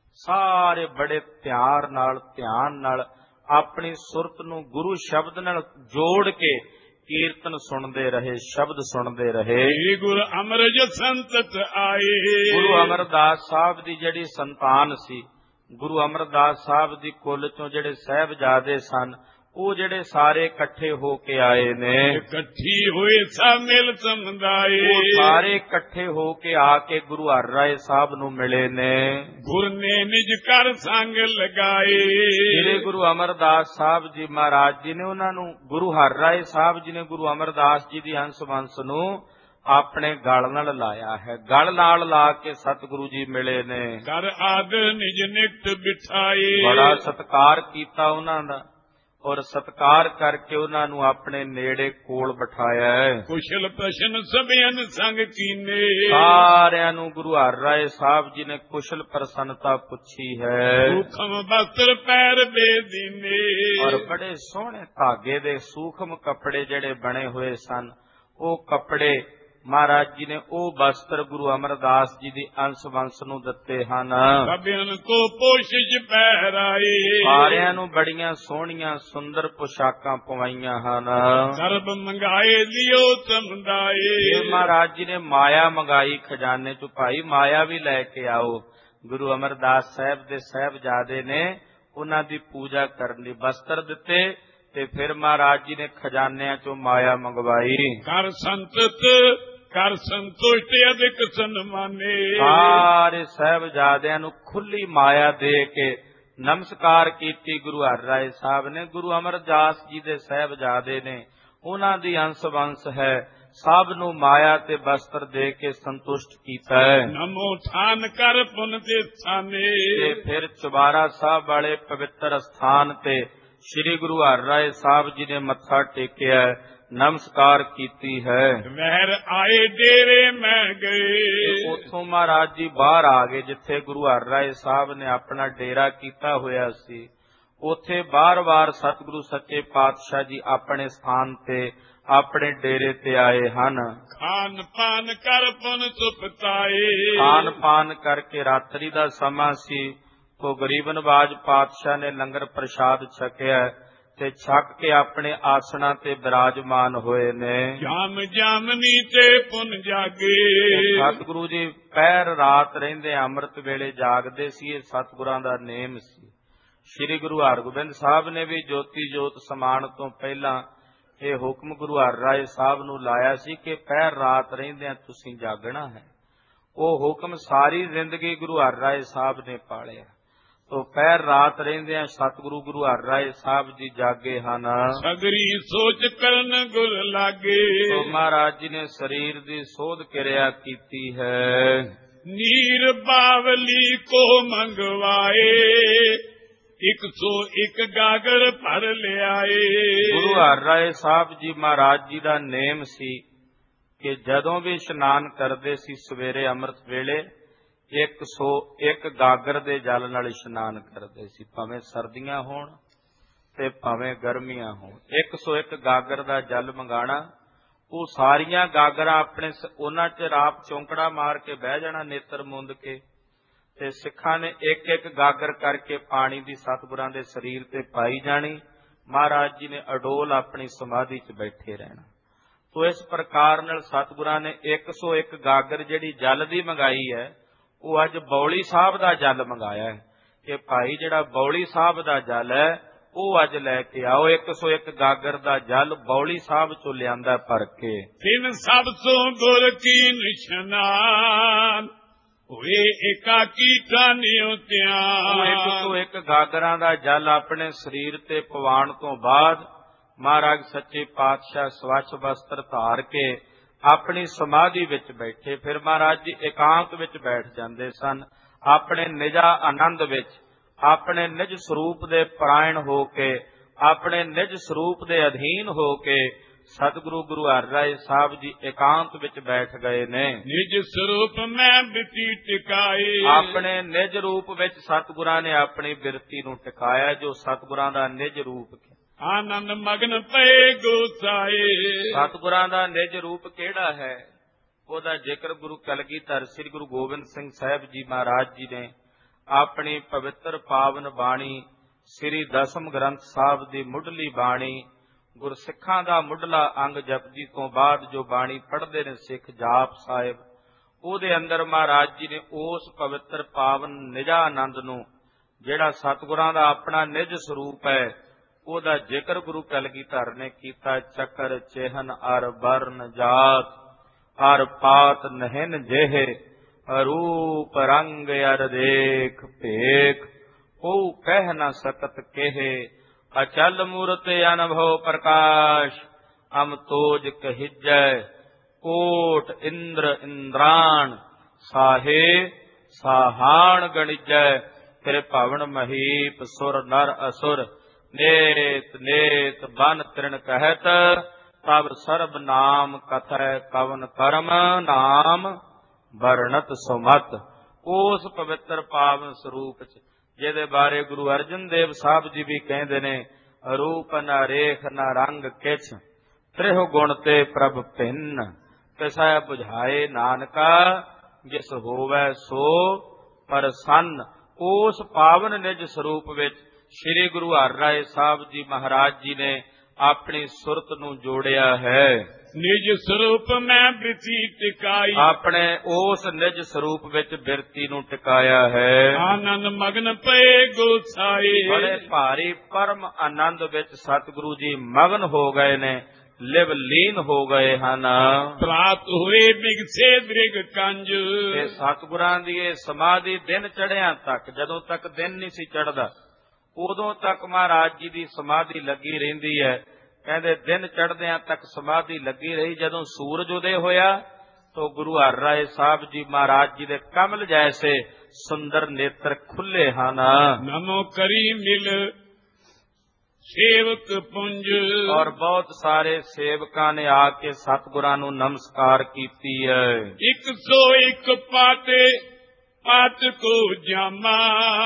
ਸਾਰੇ ਬੜੇ ਪਿਆਰ ਨਾਲ ਧਿਆਨ ਨਾਲ ਆਪਣੀ ਸੁਰਤ ਨੂੰ ਗੁਰੂ ਸ਼ਬਦ ਨਾਲ ਜੋੜ ਕੇ ਕੀਰਤਨ ਸੁਣਦੇ ਰਹੇ, ਸ਼ਬਦ ਸੁਣਦੇ ਰਹੇ। ਗੁਰੂ ਅਮਰਜ ਸੰਤਤ ਆਏ, ਗੁਰੂ ਅਮਰਦਾਸ ਸਾਹਿਬ ਦੀ ਜਿਹੜੀ ਸੰਤਾਨ ਸੀ, ਗੁਰੂ ਅਮਰਦਾਸ ਸਾਹਿਬ ਦੀ ਕੁੱਲ ਚੋਂ ਜਿਹੜੇ ਸਾਹਿਬਜ਼ਾਦੇ ਸਨ, ਉਹ ਜਿਹੜੇ ਸਾਰੇ ਇਕੱਠੇ ਹੋ ਕੇ ਆਏ ਨੇ। ਇਕੱਠੀ ਹੋਏ ਸਭ ਮਿਲ ਸਮੁਦਾਏ, ਉਹ ਸਾਰੇ ਇਕੱਠੇ ਹੋ ਕੇ ਆ ਕੇ ਗੁਰੂ ਹਰਿ ਰਾਏ ਸਾਹਿਬ ਨੂੰ ਮਿਲੇ ਨੇ। ਗੁਰ ਨੇ ਨਿਜ ਕਰ ਸੰਗ ਲਗਾਏ, ਜਿਹੜੇ ਗੁਰੂ ਅਮਰਦਾਸ ਸਾਹਿਬ ਜੀ ਮਹਾਰਾਜ ਜੀ ਨੇ ਉਹਨਾਂ ਨੂੰ, ਗੁਰੂ ਹਰਿ ਰਾਏ ਸਾਹਿਬ ਜੀ ਨੇ ਗੁਰੂ ਅਮਰਦਾਸ ਜੀ ਦੀ ਹੰਸ ਵੰਸ ਨੂੰ ਆਪਣੇ ਗਲ ਨਾਲ ਲਾਇਆ ਹੈ। ਗਲ ਨਾਲ ਲਾ ਕੇ ਸਤਿਗੁਰੂ ਜੀ ਮਿਲੇ ਨੇ। ਕਰ ਆਦ ਨਿਜ ਨਿਕਟ ਬਿਠਾਏ, ਬੜਾ ਸਤਿਕਾਰ ਕੀਤਾ ਉਹਨਾਂ ਦਾ, ਔਰ ਸਤਿਕਾਰ ਕਰਕੇ ਉਹਨਾਂ ਨੂੰ ਆਪਣੇ ਨੇੜੇ ਕੋਲ ਬਿਠਾਇਆ ਹੈ। ਕੁਸ਼ਲ ਪ੍ਰਸ਼ਨ ਸਭਿਆਨ ਸੰਗ ਕੀਨੇ, ਸਾਰਿਆਂ ਨੂੰ ਗੁਰੂ ਹਰਿ ਰਾਏ ਸਾਹਿਬ ਜੀ ਨੇ ਕੁਸ਼ਲ ਪ੍ਰਸੰਨਤਾ ਪੁੱਛੀ ਹੈ। ਸੂਖਮ ਬਸਤਰ ਪੈਰ ਬੇਦੀਨੇ, ਔਰ ਬੜੇ ਸੋਹਣੇ ਧਾਗੇ ਦੇ ਸੂਖਮ ਕੱਪੜੇ ਜਿਹੜੇ ਬਣੇ ਹੋਏ ਸਨ, ਉਹ ਕੱਪੜੇ ਮਹਾਰਾਜ ਜੀ ਨੇ ਉਹ ਵਸਤਰ ਗੁਰੂ ਅਮਰਦਾਸ ਜੀ ਦੀ ਅੰਸ਼ ਵੰਸ਼ ਨੂੰ ਦਿੱਤੇ ਹਨ। ਸਭਿਆਨ ਕੋ ਪੋਸ਼ਿਸ਼ ਪਹਿਰਾਏ, ਸਾਰਿਆਂ ਨੂੰ ਬੜੀਆਂ ਸੋਹਣੀਆਂ ਸੁੰਦਰ ਪੁਸ਼ਾਕਾਂ ਪਵਾਈਆਂ ਹਨ। ਸਰਬ ਮੰਗਾਏ ਲਿਓ ਸਮੁਦਾਏ, ਮਹਾਰਾਜ ਜੀ ਨੇ ਮਾਇਆ ਮੰਗਾਈ ਖਜ਼ਾਨੇ ਚ, ਭਾਈ ਮਾਇਆ ਵੀ ਲੈ ਕੇ ਆਓ। ਗੁਰੂ ਅਮਰਦਾਸ ਸਾਹਿਬ ਦੇ ਸਾਹਿਬਜ਼ਾਦੇ ਨੇ ਉਹਨਾਂ ਦੀ ਪੂਜਾ ਕਰਨ ਲਈ ਵਸਤਰ ਦਿੱਤੇ, ਤੇ ਫਿਰ ਮਹਾਰਾਜ ਜੀ ਨੇ ਖਜ਼ਾਨਿਆਂ ਚੋਂ ਮਾਇਆ ਮੰਗਵਾਈ। ਕਰ ਸੰਤਤ ਕਰ ਸੰਤੁਸ਼ਟ ਅਧਿਕ ਸਨਮਾਨੇ, ਸਾਰੇ ਸਾਹਿਬਜ਼ਾਦਿਆਂ ਨੂੰ ਖੁੱਲੀ ਮਾਇਆ ਦੇ ਕੇ ਨਮਸਕਾਰ ਕੀਤੀ ਗੁਰੂ ਹਰਿ ਰਾਏ ਸਾਹਿਬ ਨੇ। ਗੁਰੂ ਅਮਰਦਾਸ ਜੀ ਦੇ ਸਾਹਿਬਜ਼ਾਦੇ ਨੇ, ਉਹਨਾਂ ਦੀ ਅੰਸ਼ ਵੰਸ਼ ਹੈ, ਸਭ ਨੂੰ ਮਾਇਆ ਤੇ ਵਸਤਰ ਦੇ ਕੇ ਸੰਤੁਸ਼ਟ ਕੀਤਾ ਹੈ। ਨਮੋ ਥਾਨ ਕਰ ਪੁਨ ਤੇ ਸਥਾਨੇ, ਤੇ ਫਿਰ ਚੁਬਾਰਾ ਸਾਹਿਬ ਵਾਲੇ ਪਵਿੱਤਰ ਸਥਾਨ ਤੇ ਸ੍ਰੀ ਗੁਰੂ ਹਰਿ ਰਾਏ ਸਾਹਿਬ ਜੀ ਨੇ ਮੱਥਾ ਟੇਕਿਆ, ਨਮਸਕਾਰ ਕੀਤੀ ਹੈ। ਵਹਿਰ ਆਏ ਡੇਰੇ ਮੈਂ ਗਏ, ਉੱਥੋਂ ਮਹਾਰਾਜ ਜੀ ਬਾਹਰ ਆ ਗਏ, ਜਿੱਥੇ ਗੁਰੂ ਹਰਿ ਰਾਏ ਸਾਹਿਬ ਨੇ ਆਪਣਾ ਡੇਰਾ ਕੀਤਾ ਹੋਇਆ ਸੀ। ਉੱਥੇ ਬਾਰ-ਬਾਰ ਸਤਿਗੁਰੂ ਸੱਚੇ ਪਾਤਸ਼ਾਹ ਜੀ ਆਪਣੇ ਸਥਾਨ ਤੇ, ਆਪਣੇ ਡੇਰੇ ਤੇ ਆਏ ਹਨ। ਖਾਨ ਪਾਨ ਕਰ ਪੁਨ ਸੁਪਤਾਏ, ਖਾਨ ਪਾਨ ਕਰਕੇ ਰਾਤਰੀ ਦਾ ਸਮਾਂ ਸੀ, ਤੋ ਗਰੀਬ ਨਵਾਜ ਪਾਤਸ਼ਾਹ ਨੇ ਲੰਗਰ ਪ੍ਰਸ਼ਾਦ ਛਕਿਆ ਤੇ ਛਕ ਕੇ ਆਪਣੇ ਆਸਣਾ ਤੇ ਬਿਰਾਜਮਾਨ ਹੋਏ ਨੇ। ਜਾਮ ਜਾਮਨੀ ਤੇ ਪੁਨ ਜਾਗੇ, ਸਤਿਗੁਰੂ ਜੀ ਪਹਿਰ ਰਾਤ ਰਹਿੰਦੇ ਅੰਮ੍ਰਿਤ ਵੇਲੇ ਜਾਗਦੇ ਸੀ। ਇਹ ਸਤਿਗੁਰਾਂ ਦਾ ਨੇਮ ਸੀ। ਸ੍ਰੀ ਗੁਰੂ ਹਰਗੋਬਿੰਦ ਸਾਹਿਬ ਨੇ ਵੀ ਜੋਤੀ ਜੋਤ ਸਮਾਣ ਤੋਂ ਪਹਿਲਾਂ ਇਹ ਹੁਕਮ ਗੁਰੂ ਹਰਿ ਰਾਏ ਸਾਹਿਬ ਨੂੰ ਲਾਇਆ ਸੀ ਕਿ ਪਹਿਰ ਰਾਤ ਰਹਿੰਦਿਆਂ ਤੁਸੀਂ ਜਾਗਣਾ ਹੈ। ਉਹ ਹੁਕਮ ਸਾਰੀ ਜ਼ਿੰਦਗੀ ਗੁਰੂ ਹਰਿ ਰਾਏ ਸਾਹਿਬ ਨੇ ਪਾਲਿਆ। ਤੋ ਪਹਿਰ ਰਾਤ ਰਹਿੰਦਿਆਂ ਸਤਿਗੁਰੂ ਗੁਰੂ ਹਰਿ ਰਾਏ ਸਾਹਿਬ ਜੀ ਜਾਗੇ ਹਨ। ਸਗਰੀ ਸੋਚ ਕਰਨ ਗੁਰ ਲਾਗੇ, ਤੋ ਮਹਾਰਾਜ ਜੀ ਨੇ ਸਰੀਰ ਦੀ ਸੋਧ ਕਿਰਿਆ ਕੀਤੀ ਹੈ। ਨੀਰ ਬਾਵਲੀ ਕੋ ਮੰਗਵਾਏ, ਇੱਕ ਸੌ ਇੱਕ ਗਾਗਰ ਭਰ ਲਿਆਏ। ਗੁਰੂ ਹਰਿ ਰਾਏ ਸਾਹਿਬ ਜੀ ਮਹਾਰਾਜ ਜੀ ਦਾ ਨੇਮ ਸੀ ਕਿ ਜਦੋਂ ਵੀ ਇਸ਼ਨਾਨ ਕਰਦੇ ਸੀ ਸਵੇਰੇ ਅੰਮ੍ਰਿਤ ਵੇਲੇ ਇੱਕ ਸੌ ਇੱਕ ਗਾਗਰ ਦੇ ਜਲ ਨਾਲ ਇਸ਼ਨਾਨ ਕਰਦੇ ਸੀ, ਭਾਵੇਂ ਸਰਦੀਆਂ ਹੋਣ ਤੇ ਭਾਵੇਂ ਗਰਮੀਆਂ ਹੋਣ। ਇੱਕ ਸੌ ਇੱਕ ਗਾਗਰ ਦਾ ਜਲ ਮੰਗਾਣਾ, ਉਹ ਸਾਰੀਆਂ ਗਾਗਰਾਂ ਆਪਣੇ ਉਹਨਾਂ ਚ ਰਾਪ ਚੌਂਕੜਾ ਮਾਰ ਕੇ ਬਹਿ ਜਾਣਾ ਨੇਤਰ ਮੁੰਦ ਕੇ, ਤੇ ਸਿੱਖਾਂ ਨੇ ਇੱਕ ਇੱਕ ਗਾਗਰ ਕਰਕੇ ਪਾਣੀ ਦੀ ਸਤਿਗੁਰਾਂ ਦੇ ਸਰੀਰ ਤੇ ਪਾਈ ਜਾਣੀ। ਮਹਾਰਾਜ ਜੀ ਨੇ ਅਡੋਲ ਆਪਣੀ ਸਮਾਧੀ ਚ ਬੈਠੇ ਰਹਿਣਾ। ਤੋ ਇਸ ਪ੍ਰਕਾਰ ਨਾਲ ਸਤਿਗੁਰਾਂ ਨੇ ਇੱਕ ਸੌ ਇੱਕ ਗਾਗਰ ਜਿਹੜੀ ਜਲ ਦੀ ਮੰਗਾਈ ਹੈ, ਉਹ ਅੱਜ ਬੌਲੀ ਸਾਹਿਬ ਦਾ ਜਲ ਮੰਗਾਇਆ ਹੈ ਕਿ ਭਾਈ ਜਿਹੜਾ ਬੌਲੀ ਸਾਹਿਬ ਦਾ ਜਲ ਹੈ ਉਹ ਅੱਜ ਲੈ ਕੇ ਆਓ। ਇੱਕ ਸੌ ਇੱਕ ਗਾਗਰ ਦਾ ਜਲ ਬੌਲੀ ਸਾਹਿਬ ਚੋਂ ਲਿਆਂਦਾ ਭਰ ਕੇ। ਤਿੰਨ ਸਭ ਤੋਂ ਗੁਰ ਕੀ ਨਿਸ਼ਨਾਨ ਹੋਏ ਏਕਾਕੀ ਠਾਨਿਓ ਧਿਆਨ। ਇੱਕ ਸੌ ਇੱਕ ਗਾਗਰਾਂ ਦਾ ਜਲ ਆਪਣੇ ਸਰੀਰ ਤੇ ਪਵਾਉਣ ਤੋਂ ਬਾਅਦ ਮਹਾਰਾਜ ਸੱਚੇ ਪਾਤਸ਼ਾਹ ਸਵੱਛ ਵਸਤਰ ਧਾਰ ਕੇ ਆਪਣੀ ਸਮਾਧੀ ਵਿੱਚ ਬੈਠੇ। ਫਿਰ ਮਹਾਰਾਜ ਜੀ ਇਕਾਂਤ ਵਿੱਚ ਬੈਠ ਜਾਂਦੇ ਸਨ, ਆਪਣੇ ਨਿਜਾ ਆਨੰਦ ਵਿੱਚ, ਆਪਣੇ ਨਿਜ ਸਰੂਪ ਦੇ ਪਰਾਇਣ ਹੋ ਕੇ, ਆਪਣੇ ਨਿਜ ਸਰੂਪ ਦੇ ਅਧੀਨ ਹੋ ਕੇ ਸਤਿਗੁਰੂ ਗੁਰੂ ਹਰਿਰਾਏ ਸਾਹਿਬ ਜੀ ਇਕਾਂਤ ਵਿੱਚ ਬੈਠ ਗਏ ਨੇ। ਨਿਜ ਸਰੂਪ ਮੈਂ ਬਿਰਤੀ ਟਿਕਾਏ, ਆਪਣੇ ਨਿਜ ਰੂਪ ਵਿੱਚ ਸਤਿਗੁਰਾਂ ਨੇ ਆਪਣੀ ਬਿਰਤੀ ਨੂੰ ਟਿਕਾਇਆ, ਜੋ ਸਤਿਗੁਰਾਂ ਦਾ ਨਿਜ ਰੂਪ। ਆਨੰਦ ਮਗਨ ਪਏ ਗੋਸਾਏ, ਸਤਿਗੁਰਾਂ ਦਾ ਨਿਜ ਰੂਪ ਕਿਹੜਾ ਹੈ, ਉਹਦਾ ਜ਼ਿਕਰ ਗੁਰੂ ਕਲਗੀਧਰ ਸ੍ਰੀ ਗੁਰੂ ਗੋਬਿੰਦ ਸਿੰਘ ਸਾਹਿਬ ਜੀ ਮਹਾਰਾਜ ਜੀ ਨੇ ਆਪਣੀ ਪਵਿੱਤਰ ਪਾਵਨ ਬਾਣੀ ਸ੍ਰੀ ਦਸਮ ਗ੍ਰੰਥ ਸਾਹਿਬ ਦੀ ਮੁੱਢਲੀ ਬਾਣੀ, ਗੁਰਸਿੱਖਾਂ ਦਾ ਮੁੱਢਲਾ ਅੰਗ ਜਪਜੀ ਤੋਂ ਬਾਅਦ ਜੋ ਬਾਣੀ ਪੜ੍ਹਦੇ ਨੇ ਸਿੱਖ ਜਾਪ ਸਾਹਿਬ, ਉਹਦੇ ਅੰਦਰ ਮਹਾਰਾਜ ਜੀ ਨੇ ਉਸ ਪਵਿੱਤਰ ਪਾਵਨ ਨਿਜਾ ਆਨੰਦ ਨੂੰ, ਜਿਹੜਾ ਸਤਿਗੁਰਾਂ ਦਾ ਆਪਣਾ ਨਿਜ ਸਰੂਪ ਹੈ, ਉਹਦਾ ਜ਼ਿਕਰ ਗੁਰੂ ਕਲਗੀਧਰ ਨੇ ਕੀਤਾ। ਚੱਕਰ ਚਿਹਨ ਅਰ ਬਰਨ ਜਾਤ ਅਰ ਪਾਤ ਨਹਿਨ ਜਿਹੇ, ਰੂਪ ਰੰਗ ਅਰ ਦੇਖ ਭੇਖ, ਉਹ ਕਹਿ ਨ ਸਕਤ ਕਹੇ, ਅਚਲ ਮੂਰਤ ਅਨਭਉ ਪ੍ਰਕਾਸ਼, ਅਮ ਤੋਜ ਕਹਿਜੈ ਕੋਟ ਇੰਦਰ ਇੰਦਰਾਣ, ਸਾਹੇ ਸਾਹਾਣ ਗਣਿਜੈ, ਤੇਰੇ ਭਵਨ ਮਹੀਪ ਸੁਰ ਨਰ ਅਸੁਰ, ਨੇਤ ਨੇਤ ਬਨ ਤ੍ਰਿਣ ਕਹਿਤ, ਤਬ ਸਰਬ ਨਾਮ ਕਥੈ ਕਵਨ ਕਰਮ, ਨਾਮ ਵਰਣਤ ਸੁਮਤ। ਉਸ ਪਵਿੱਤਰ ਪਾਵਨ ਸਰੂਪ ਚ ਜਿਹਦੇ ਬਾਰੇ ਗੁਰੂ ਅਰਜਨ ਦੇਵ ਸਾਹਿਬ ਜੀ ਵੀ ਕਹਿੰਦੇ ਨੇ, ਰੂਪ ਨ ਰੇਖ ਨ ਰੰਗ ਕਿਛ, ਤ੍ਰਿਹੁ ਗੁਣ ਤੇ ਪ੍ਰਭ ਭਿੰਨ, ਤਿਸੈ ਬੁਝਾਏ ਨਾਨਕਾ, ਜਿਸ ਹੋਵੈ ਸੋ ਪ੍ਰਸੰਨ। ਉਸ ਪਾਵਨ ਨਿਜ ਸਰੂਪ ਵਿੱਚ ਸ੍ਰੀ ਗੁਰੂ ਹਰਿਰਾਏ ਸਾਹਿਬ ਜੀ ਮਹਾਰਾਜ ਜੀ ਨੇ ਆਪਣੀ ਸੁਰਤ ਨੂੰ ਜੋੜਿਆ ਹੈ। ਨਿਜ ਸਰੂਪ ਮੈਂ ਬਿਰਤੀ ਟਿਕਾਈ, ਆਪਣੇ ਉਸ ਨਿਜ ਸਰੂਪ ਵਿੱਚ ਬਿਰਤੀ ਨੂੰ ਟਿਕਾਇਆ ਹੈ। ਆਨੰਦ ਮਗਨ ਪਏ ਗੋਸਾਏ, ਬੜੇ ਭਾਰੀ ਪਰਮ ਆਨੰਦ ਵਿੱਚ ਸਤਿਗੁਰੂ ਜੀ ਮਗਨ ਹੋ ਗਏ ਨੇ, ਲਿਵ ਲੀਨ ਹੋ ਗਏ ਹਨ। ਪ੍ਰਾਤ ਹੋਏ ਬਿਗਸੇ ਦ੍ਰਿਗ ਕੰਜ, ਤੇ ਸਤਿਗੁਰਾਂ ਦੀ ਇਹ ਸਮਾਧੀ ਦਿਨ ਚੜ੍ਹਿਆਂ ਤੱਕ, ਜਦੋਂ ਤੱਕ ਦਿਨ ਨਹੀਂ ਸੀ ਚੜ੍ਹਦਾ ਉਦੋਂ ਤੱਕ ਮਹਾਰਾਜ ਜੀ ਦੀ ਸਮਾਧੀ ਲੱਗੀ ਰਹਿੰਦੀ ਹੈ। ਕਹਿੰਦੇ ਦਿਨ ਚੜ੍ਹਦਿਆਂ ਤੱਕ ਸਮਾਧੀ ਲੱਗੀ ਰਹੀ। ਜਦੋਂ ਸੂਰਜ ਉਦੇ ਹੋਇਆ ਤਾਂ ਗੁਰੂ ਹਰਿਰਾਏ ਸਾਹਿਬ ਜੀ ਮਹਾਰਾਜ ਜੀ ਦੇ ਕਮਲ ਜੈਸੇ ਸੁੰਦਰ ਨੇਤਰ ਖੁੱਲੇ ਹਨ। ਨਮੋ ਕਰੀ ਮਿਲ ਸੇਵਕ ਪੁੰਜ, ਔਰ ਬਹੁਤ ਸਾਰੇ ਸੇਵਕਾਂ ਨੇ ਆ ਕੇ ਸਤਿਗੁਰਾਂ ਨੂੰ ਨਮਸਕਾਰ ਕੀਤੀ ਹੈ। ਇੱਕ ਸੌ ਇੱਕ ਪਾਤੇ ਪਾਤ ਕੋ ਜਾਮਾ,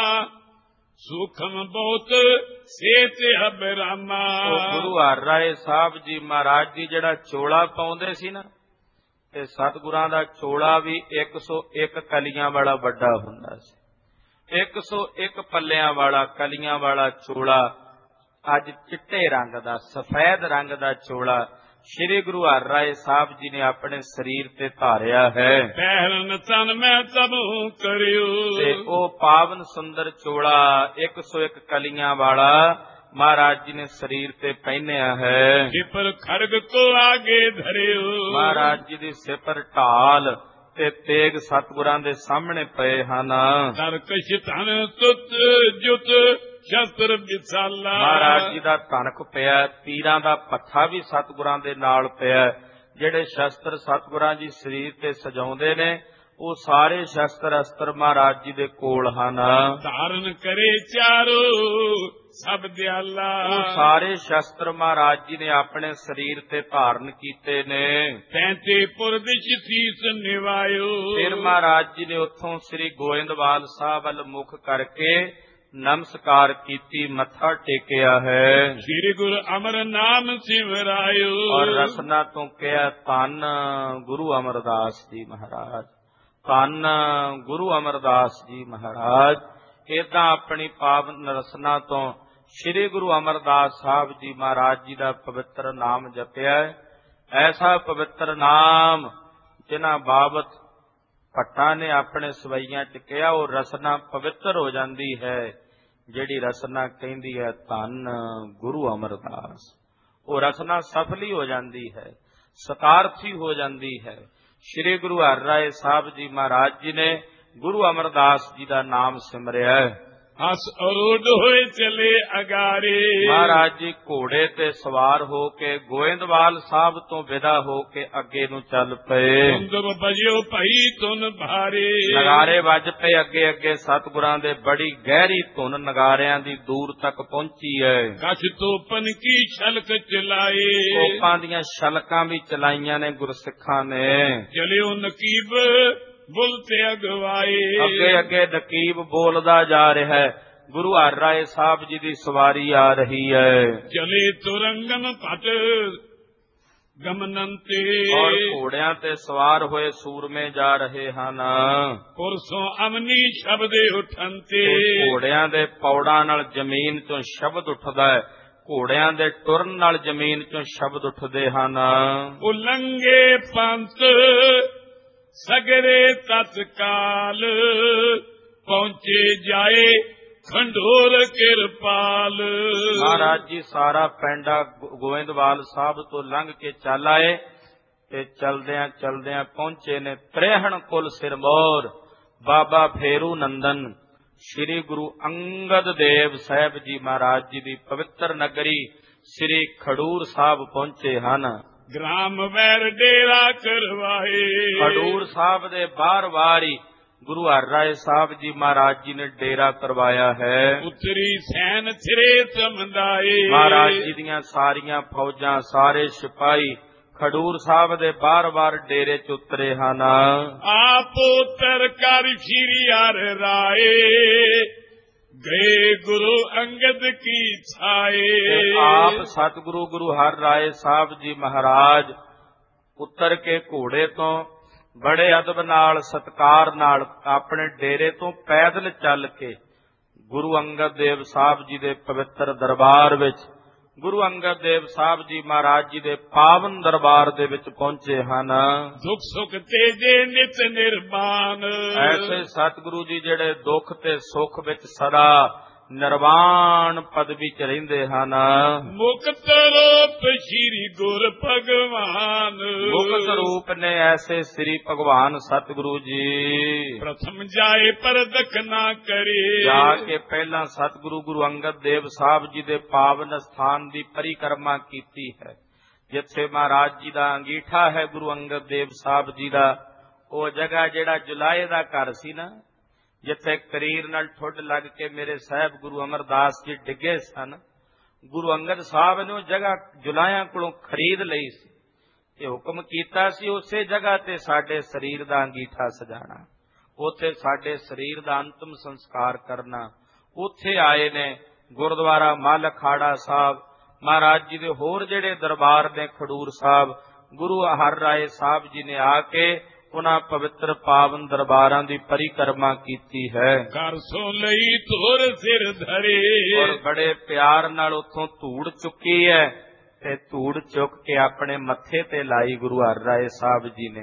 ਸੁਖਮ ਬਹੁਤ ਸੇਤ ਅਬਰਾਮਾ। ਗੁਰੂ ਹਰਿਰਾਏ ਸਾਹਿਬ ਜੀ ਮਹਾਰਾਜ ਜੀ ਜਿਹੜਾ ਚੋਲਾ ਪਾਉਂਦੇ ਸੀ ਨਾ, ਤੇ ਸਤਿਗੁਰਾਂ ਦਾ ਚੋਲਾ ਵੀ ਇੱਕ ਸੌ ਇੱਕ ਕਲੀਆਂ ਵਾਲਾ ਵੱਡਾ ਹੁੰਦਾ ਸੀ। ਇੱਕ ਸੌ ਇੱਕ ਪੱਲਿਆਂ ਵਾਲਾ ਕਲੀਆਂ ਵਾਲਾ ਚੋਲਾ ਅੱਜ ਚਿੱਟੇ ਰੰਗ ਦਾ, ਸਫੈਦ ਰੰਗ ਦਾ ਚੋਲਾ ਸ੍ਰੀ ਗੁਰੂ ਹਰਿਰਾਏ ਸਾਹਿਬ ਜੀ ਨੇ ਆਪਣੇ ਸਰੀਰ ਤੇ ਧਾਰਿਆ ਹੈ। ਪਹਿਰਨ ਤਨ ਮੈਂ ਤਬੂ ਕਰਿਓ, ਤੇ ਉਹ ਪਾਵਨ ਸੁੰਦਰ ਚੋਲਾ ਇੱਕ ਸੌ ਇੱਕ ਕਲੀਆਂ ਵਾਲਾ ਮਹਾਰਾਜ ਜੀ ਨੇ ਸਰੀਰ ਤੇ ਪਹਿਨਿਆ ਹੈ। ਸਿਪਰ ਖੜਗ ਕੋ ਆਗੇ ਧਰਿਓ, ਮਹਾਰਾਜ ਜੀ ਦੀ ਸਿਪਰ ਢਾਲ ਤੇ ਤੇਗ ਸਤਿਗੁਰਾਂ ਦੇ ਸਾਹਮਣੇ ਪਏ ਹਨ। ਤਰਕਸ਼ ਧਨ ਤੁਤ ਜੁਤ ਸ਼ਸਤਰ ਵਿਸਾਲਾ, ਮਹਾਰਾਜ ਜੀ ਦਾ ਧਨਕ ਪਿਆ, ਤੀਰਾਂ ਦਾ ਪੱਥਾ ਵੀ ਸਤਿਗੁਰਾਂ ਦੇ ਨਾਲ ਪਿਆ। ਜਿਹੜੇ ਸ਼ਸਤਰ ਸਤਿਗੁਰਾਂ ਜੀ ਸਰੀਰ ਤੇ ਸਜਾਉਂਦੇ ਨੇ, ਉਹ ਸਾਰੇ ਸ਼ਸਤਰ ਅਸਤਰ ਮਹਾਰਾਜ ਜੀ ਦੇ ਕੋਲ ਹਨ। ਧਾਰਨ ਕਰੇ ਚਾਰੋ ਸਭ ਦਿਆਲਾ, ਉਹ ਸਾਰੇ ਸ਼ਸਤਰ ਮਹਾਰਾਜ ਜੀ ਨੇ ਆਪਣੇ ਸਰੀਰ ਤੇ ਧਾਰਨ ਕੀਤੇ ਨੇ। ਪੈਂਤੇ ਪੁਰਦਿਸ਼ ਸੀਸ ਨਿਵਾਇਓ, ਫਿਰ ਮਹਾਰਾਜ ਜੀ ਨੇ ਉੱਥੋਂ ਸ੍ਰੀ ਗੋਇੰਦਵਾਲ ਸਾਹਿਬ ਵੱਲ ਮੁਖ ਕਰਕੇ ਨਮਸਕਾਰ ਕੀਤੀ, ਮੱਥਾ ਟੇਕਿਆ ਹੈ। ਸ੍ਰੀ ਗੁਰੂ ਅਮਰ ਨਾਮ ਸਿਮਰਾਇਓ, ਔਰ ਰਸਨਾ ਤੋਂ ਕਿਹਾ ਧੰਨ ਗੁਰੂ ਅਮਰਦਾਸ ਜੀ ਮਹਾਰਾਜ, ਧੰਨ ਗੁਰੂ ਅਮਰਦਾਸ ਜੀ ਮਹਾਰਾਜ। ਏਦਾਂ ਆਪਣੀ ਪਾਵਨ ਰਸਨਾ ਤੋਂ ਸ੍ਰੀ ਗੁਰੂ ਅਮਰਦਾਸ ਸਾਹਿਬ ਜੀ ਮਹਾਰਾਜ ਜੀ ਦਾ ਪਵਿੱਤਰ ਨਾਮ ਜਪਿਆ। ਐਸਾ ਪਵਿੱਤਰ ਨਾਮ ਜਿਨ੍ਹਾਂ ਬਾਬਤ ਭੱਟਾਂ ਨੇ ਆਪਣੇ ਸਵਈਆਂ ਚ ਕਿਹਾ, ਉਹ ਰਸਨਾ ਪਵਿੱਤਰ ਹੋ ਜਾਂਦੀ ਹੈ। ਜਿਹੜੀ ਰਸਨਾ ਕਹਿੰਦੀ ਹੈ ਧੰਨ ਗੁਰੂ ਅਮਰਦਾਸ, ਉਹ ਰਸਨਾ ਸਫਲੀ ਹੋ ਜਾਂਦੀ ਹੈ, ਸਤਾਰਥੀ ਹੋ ਜਾਂਦੀ ਹੈ। ਸ੍ਰੀ ਗੁਰੂ ਹਰਿਰਾਏ ਸਾਹਿਬ ਜੀ ਮਹਾਰਾਜ ਜੀ ਨੇ ਗੁਰੂ ਅਮਰਦਾਸ ਜੀ ਦਾ ਨਾਮ ਸਿਮਰਿਆ। ਹਸ ਅਰੂਢ ਹੋਏ ਚਲੇ ਅਗਾਰੇ। ਮਹਾਰਾਜ ਜੀ ਘੋੜੇ ਤੇ ਸਵਾਰ ਹੋ ਕੇ ਗੋਇੰਦਵਾਲ ਸਾਹਿਬ ਤੋਂ ਵਿਦਾ ਹੋ ਕੇ ਅੱਗੇ ਨੂੰ ਚੱਲ ਪਏ। ਤੁੰਦਬ ਬਜਿਓ ਭਈ ਧੁਨ ਭਾਰੇ। ਨਗਾਰੇ ਵੱਜ ਪਏ ਅੱਗੇ ਅੱਗੇ। ਸਤਿਗੁਰਾਂ ਦੇ ਬੜੀ ਗਹਿਰੀ ਧੁਨ ਨਗਾਰਿਆਂ ਦੀ ਦੂਰ ਤੱਕ ਪਹੁੰਚੀ ਹੈ। ਕਛ ਤੋਪਨ ਕੀ ਛਲਕ ਚਲਾਏ। ਤੋਪਾਂ ਦੀਆਂ ਛਲਕਾਂ ਵੀ ਚਲਾਈਆਂ ਨੇ ਗੁਰਸਿੱਖਾਂ ਨੇ। ਚਲਿਓ ਨਕੀਬ ਬੁਲ ਤੇ ਅਗਵਾਏ। ਅੱਗੇ ਅੱਗੇ ਨਕੀਬ ਬੋਲਦਾ ਜਾ ਰਿਹਾ ਹੈ। ਗੁਰੂ ਹਰਿ ਰਾਏ ਸਾਹਿਬ ਜੀ ਦੀ ਸਵਾਰੀ ਆ ਰਹੀ ਹੈ। ਚਲੇ ਤੁਰੰਗਨ ਭਟ ਗਮਨੰਤੇ। ਔਰ ਘੋੜਿਆਂ ਤੇ ਸਵਾਰ ਹੋਏ ਸੂਰਮੇ ਜਾ ਰਹੇ ਹਨ। ਪੁਰਸੋਂ ਅਮਨੀ ਸ਼ਬਦੇ ਉਠੰਤੇ। ਘੋੜਿਆਂ ਦੇ ਪੌੜਾਂ ਨਾਲ ਜ਼ਮੀਨ ਤੋਂ ਸ਼ਬਦ ਉੱਠਦਾ ਹੈ। ਘੋੜਿਆਂ ਦੇ ਟੁਰਨ ਨਾਲ ਜ਼ਮੀਨ ਚੋਂ ਸ਼ਬਦ ਉੱਠਦੇ ਹਨ। ਉਲੰਘੇ ਪੰਥ ਸਗਰੇ ਤਤਕਾਲ। ਪਹੁੰਚੇ ਜਾਏ ਖੰਡੋਰ ਕਿਰਪਾਲ। ਮਹਾਰਾਜ ਜੀ ਸਾਰਾ ਪੈਂਡਾ ਗੋਇੰਦਵਾਲ ਸਾਹਿਬ ਤੋਂ ਲੰਘ ਕੇ ਚੱਲ ਆਏ ਤੇ ਚਲਦਿਆਂ ਚਲਦਿਆਂ ਪਹੁੰਚੇ ਨੇ ਤ੍ਰੇਹਣ ਕੁਲ ਸਿਰਮੌਰ ਬਾਬਾ ਫੇਰੂ ਨੰਦਨ ਸ੍ਰੀ ਗੁਰੂ ਅੰਗਦ ਦੇਵ ਸਾਹਿਬ ਜੀ ਮਹਾਰਾਜ ਜੀ ਦੀ ਪਵਿੱਤਰ ਨਗਰੀ ਸ੍ਰੀ ਖਡੂਰ ਸਾਹਿਬ ਪਹੁੰਚੇ ਹਨ। ਗ੍ਰਾਮ ਵੈਰ ਡੇਰਾ ਕਰਵਾਏ। ਖਡੂਰ ਸਾਹਿਬ ਦੇ ਬਾਹਰ ਵਾਰੀ ਗੁਰੂ ਹਰਿ ਰਾਏ ਸਾਹਿਬ ਜੀ ਮਹਾਰਾਜ ਜੀ ਨੇ ਡੇਰਾ ਕਰਵਾਇਆ ਹੈ। ਉਤਰੀ ਸੈਨ ਥਿਰੇ ਸਮਦਾਏ। ਮਹਾਰਾਜ ਜੀ ਦੀਆਂ ਸਾਰੀਆਂ ਫੌਜਾਂ ਸਾਰੇ ਸਿਪਾਹੀ ਖਡੂਰ ਸਾਹਿਬ ਦੇ ਬਾਰ-ਬਾਰ ਡੇਰੇ ਚ ਉਤਰੇ ਹਨ। ਆਪ ਉਤਰ ਕਰ ਸ੍ਰੀ ਹਰਿ ਰਾਏ। ਗਏ ਗੁਰੂ ਅੰਗਦ ਕੀ ਛਾਏ। ਆਪ ਸਤਿਗੁਰੂ ਗੁਰੂ ਹਰਿ ਰਾਏ ਸਾਹਿਬ ਜੀ ਮਹਾਰਾਜ ਉਤਰ ਕੇ ਘੋੜੇ ਤੋਂ ਬੜੇ ਅਦਬ ਨਾਲ ਸਤਿਕਾਰ ਨਾਲ ਆਪਣੇ ਡੇਰੇ ਤੋਂ ਪੈਦਲ ਚੱਲ ਕੇ ਗੁਰੂ ਅੰਗਦ ਦੇਵ ਸਾਹਿਬ ਜੀ ਦੇ ਪਵਿੱਤਰ ਦਰਬਾਰ ਵਿੱਚ ਗੁਰੂ ਅੰਗਦ ਦੇਵ ਸਾਹਿਬ ਜੀ ਮਹਾਰਾਜ ਜੀ ਦੇ ਪਾਵਨ ਦਰਬਾਰ ਦੇ ਵਿੱਚ ਪਹੁੰਚੇ ਹਨ। ਦੁੱਖ ਸੁਖ ਤੇਜੇ ਨਿਤ ਨਿਰਵਾਨ। ਐਸੇ ਸਤਿਗੁਰੂ ਜੀ ਜਿਹੜੇ ਦੁੱਖ ਤੇ ਸੁੱਖ ਵਿੱਚ ਸਦਾ ਨਿਰਵਾਣ ਪਦਵੀ ਚ ਰਹਿੰਦੇ ਹਨ। ਮੁਕਤ ਰੂਪ ਸ੍ਰੀ ਗੁਰ ਭਗਵਾਨ। ਮੁਕਤ ਰੂਪ ਨੇ ਐਸੇ ਸ੍ਰੀ ਭਗਵਾਨ ਸਤਿਗੁਰੂ ਜੀ। ਪ੍ਰਥਮ ਜਾਏ ਪਰਦਖ ਨਾ ਕਰੇ। ਜਾ ਕੇ ਪਹਿਲਾਂ ਸਤਿਗੁਰੂ ਗੁਰੂ ਅੰਗਦ ਦੇਵ ਸਾਹਿਬ ਜੀ ਦੇ ਪਾਵਨ ਸਥਾਨ ਦੀ ਪਰਿਕਰਮਾ ਕੀਤੀ ਹੈ। ਜਿੱਥੇ ਮਹਾਰਾਜ ਜੀ ਦਾ ਅੰਗੀਠਾ ਹੈ ਗੁਰੂ ਅੰਗਦ ਦੇਵ ਸਾਹਿਬ ਜੀ ਦਾ, ਉਹ ਜਗ੍ਹਾ ਜਿਹੜਾ ਜੁਲਾਏ ਦਾ ਘਰ ਸੀ ਨਾ, ਜਿੱਥੇ ਕਰੀਰ ਨਾਲ ਠੁੱਡ ਲੱਗ ਕੇ ਮੇਰੇ ਸਾਹਿਬ ਗੁਰੂ ਅਮਰਦਾਸ ਜੀ ਡਿੱਗੇ ਸਨ, ਗੁਰੂ ਅੰਗਦ ਸਾਹਿਬ ਨੇ ਉਹ ਜਗ੍ਹਾ ਜੁਲਾਇਆਂ ਕੋਲੋਂ ਖਰੀਦ ਲਈ ਸੀ ਤੇ ਹੁਕਮ ਕੀਤਾ ਸੀ ਉਸੇ ਜਗ੍ਹਾ ਤੇ ਸਾਡੇ ਸਰੀਰ ਦਾ ਅੰਗੀਠਾ ਸਜਾਣਾ, ਉੱਥੇ ਸਾਡੇ ਸਰੀਰ ਦਾ ਅੰਤਮ ਸੰਸਕਾਰ ਕਰਨਾ। ਉੱਥੇ ਆਏ ਨੇ ਗੁਰਦੁਆਰਾ ਮੱਲ ਅਖਾੜਾ ਸਾਹਿਬ, ਮਹਾਰਾਜ ਜੀ ਦੇ ਹੋਰ ਜਿਹੜੇ ਦਰਬਾਰ ਨੇ ਖਡੂਰ ਸਾਹਿਬ, ਗੁਰੂ ਹਰਿ ਰਾਏ ਸਾਹਿਬ ਜੀ ਨੇ ਆ ਕੇ ਉਹਨਾਂ ਪਵਿੱਤਰ ਪਾਵਨ ਦਰਬਾਰਾਂ ਦੀ ਪਰਿਕਰਮਾ ਕੀਤੀ ਹੈ। ਘਰ ਸੋ ਲਈ ਧੁਰ ਸਿਰ ਧਰੇ। ਔਰ ਬੜੇ ਪਿਆਰ ਨਾਲ ਉੱਥੋਂ ਧੂੜ ਚੁੱਕੀ ਹੈ ਤੇ ਧੂੜ ਚੁੱਕ ਕੇ ਆਪਣੇ ਮੱਥੇ ਤੇ ਲਾਈ ਗੁਰੂ ਹਰਿ ਰਾਏ ਸਾਹਿਬ ਜੀ ਨੇ।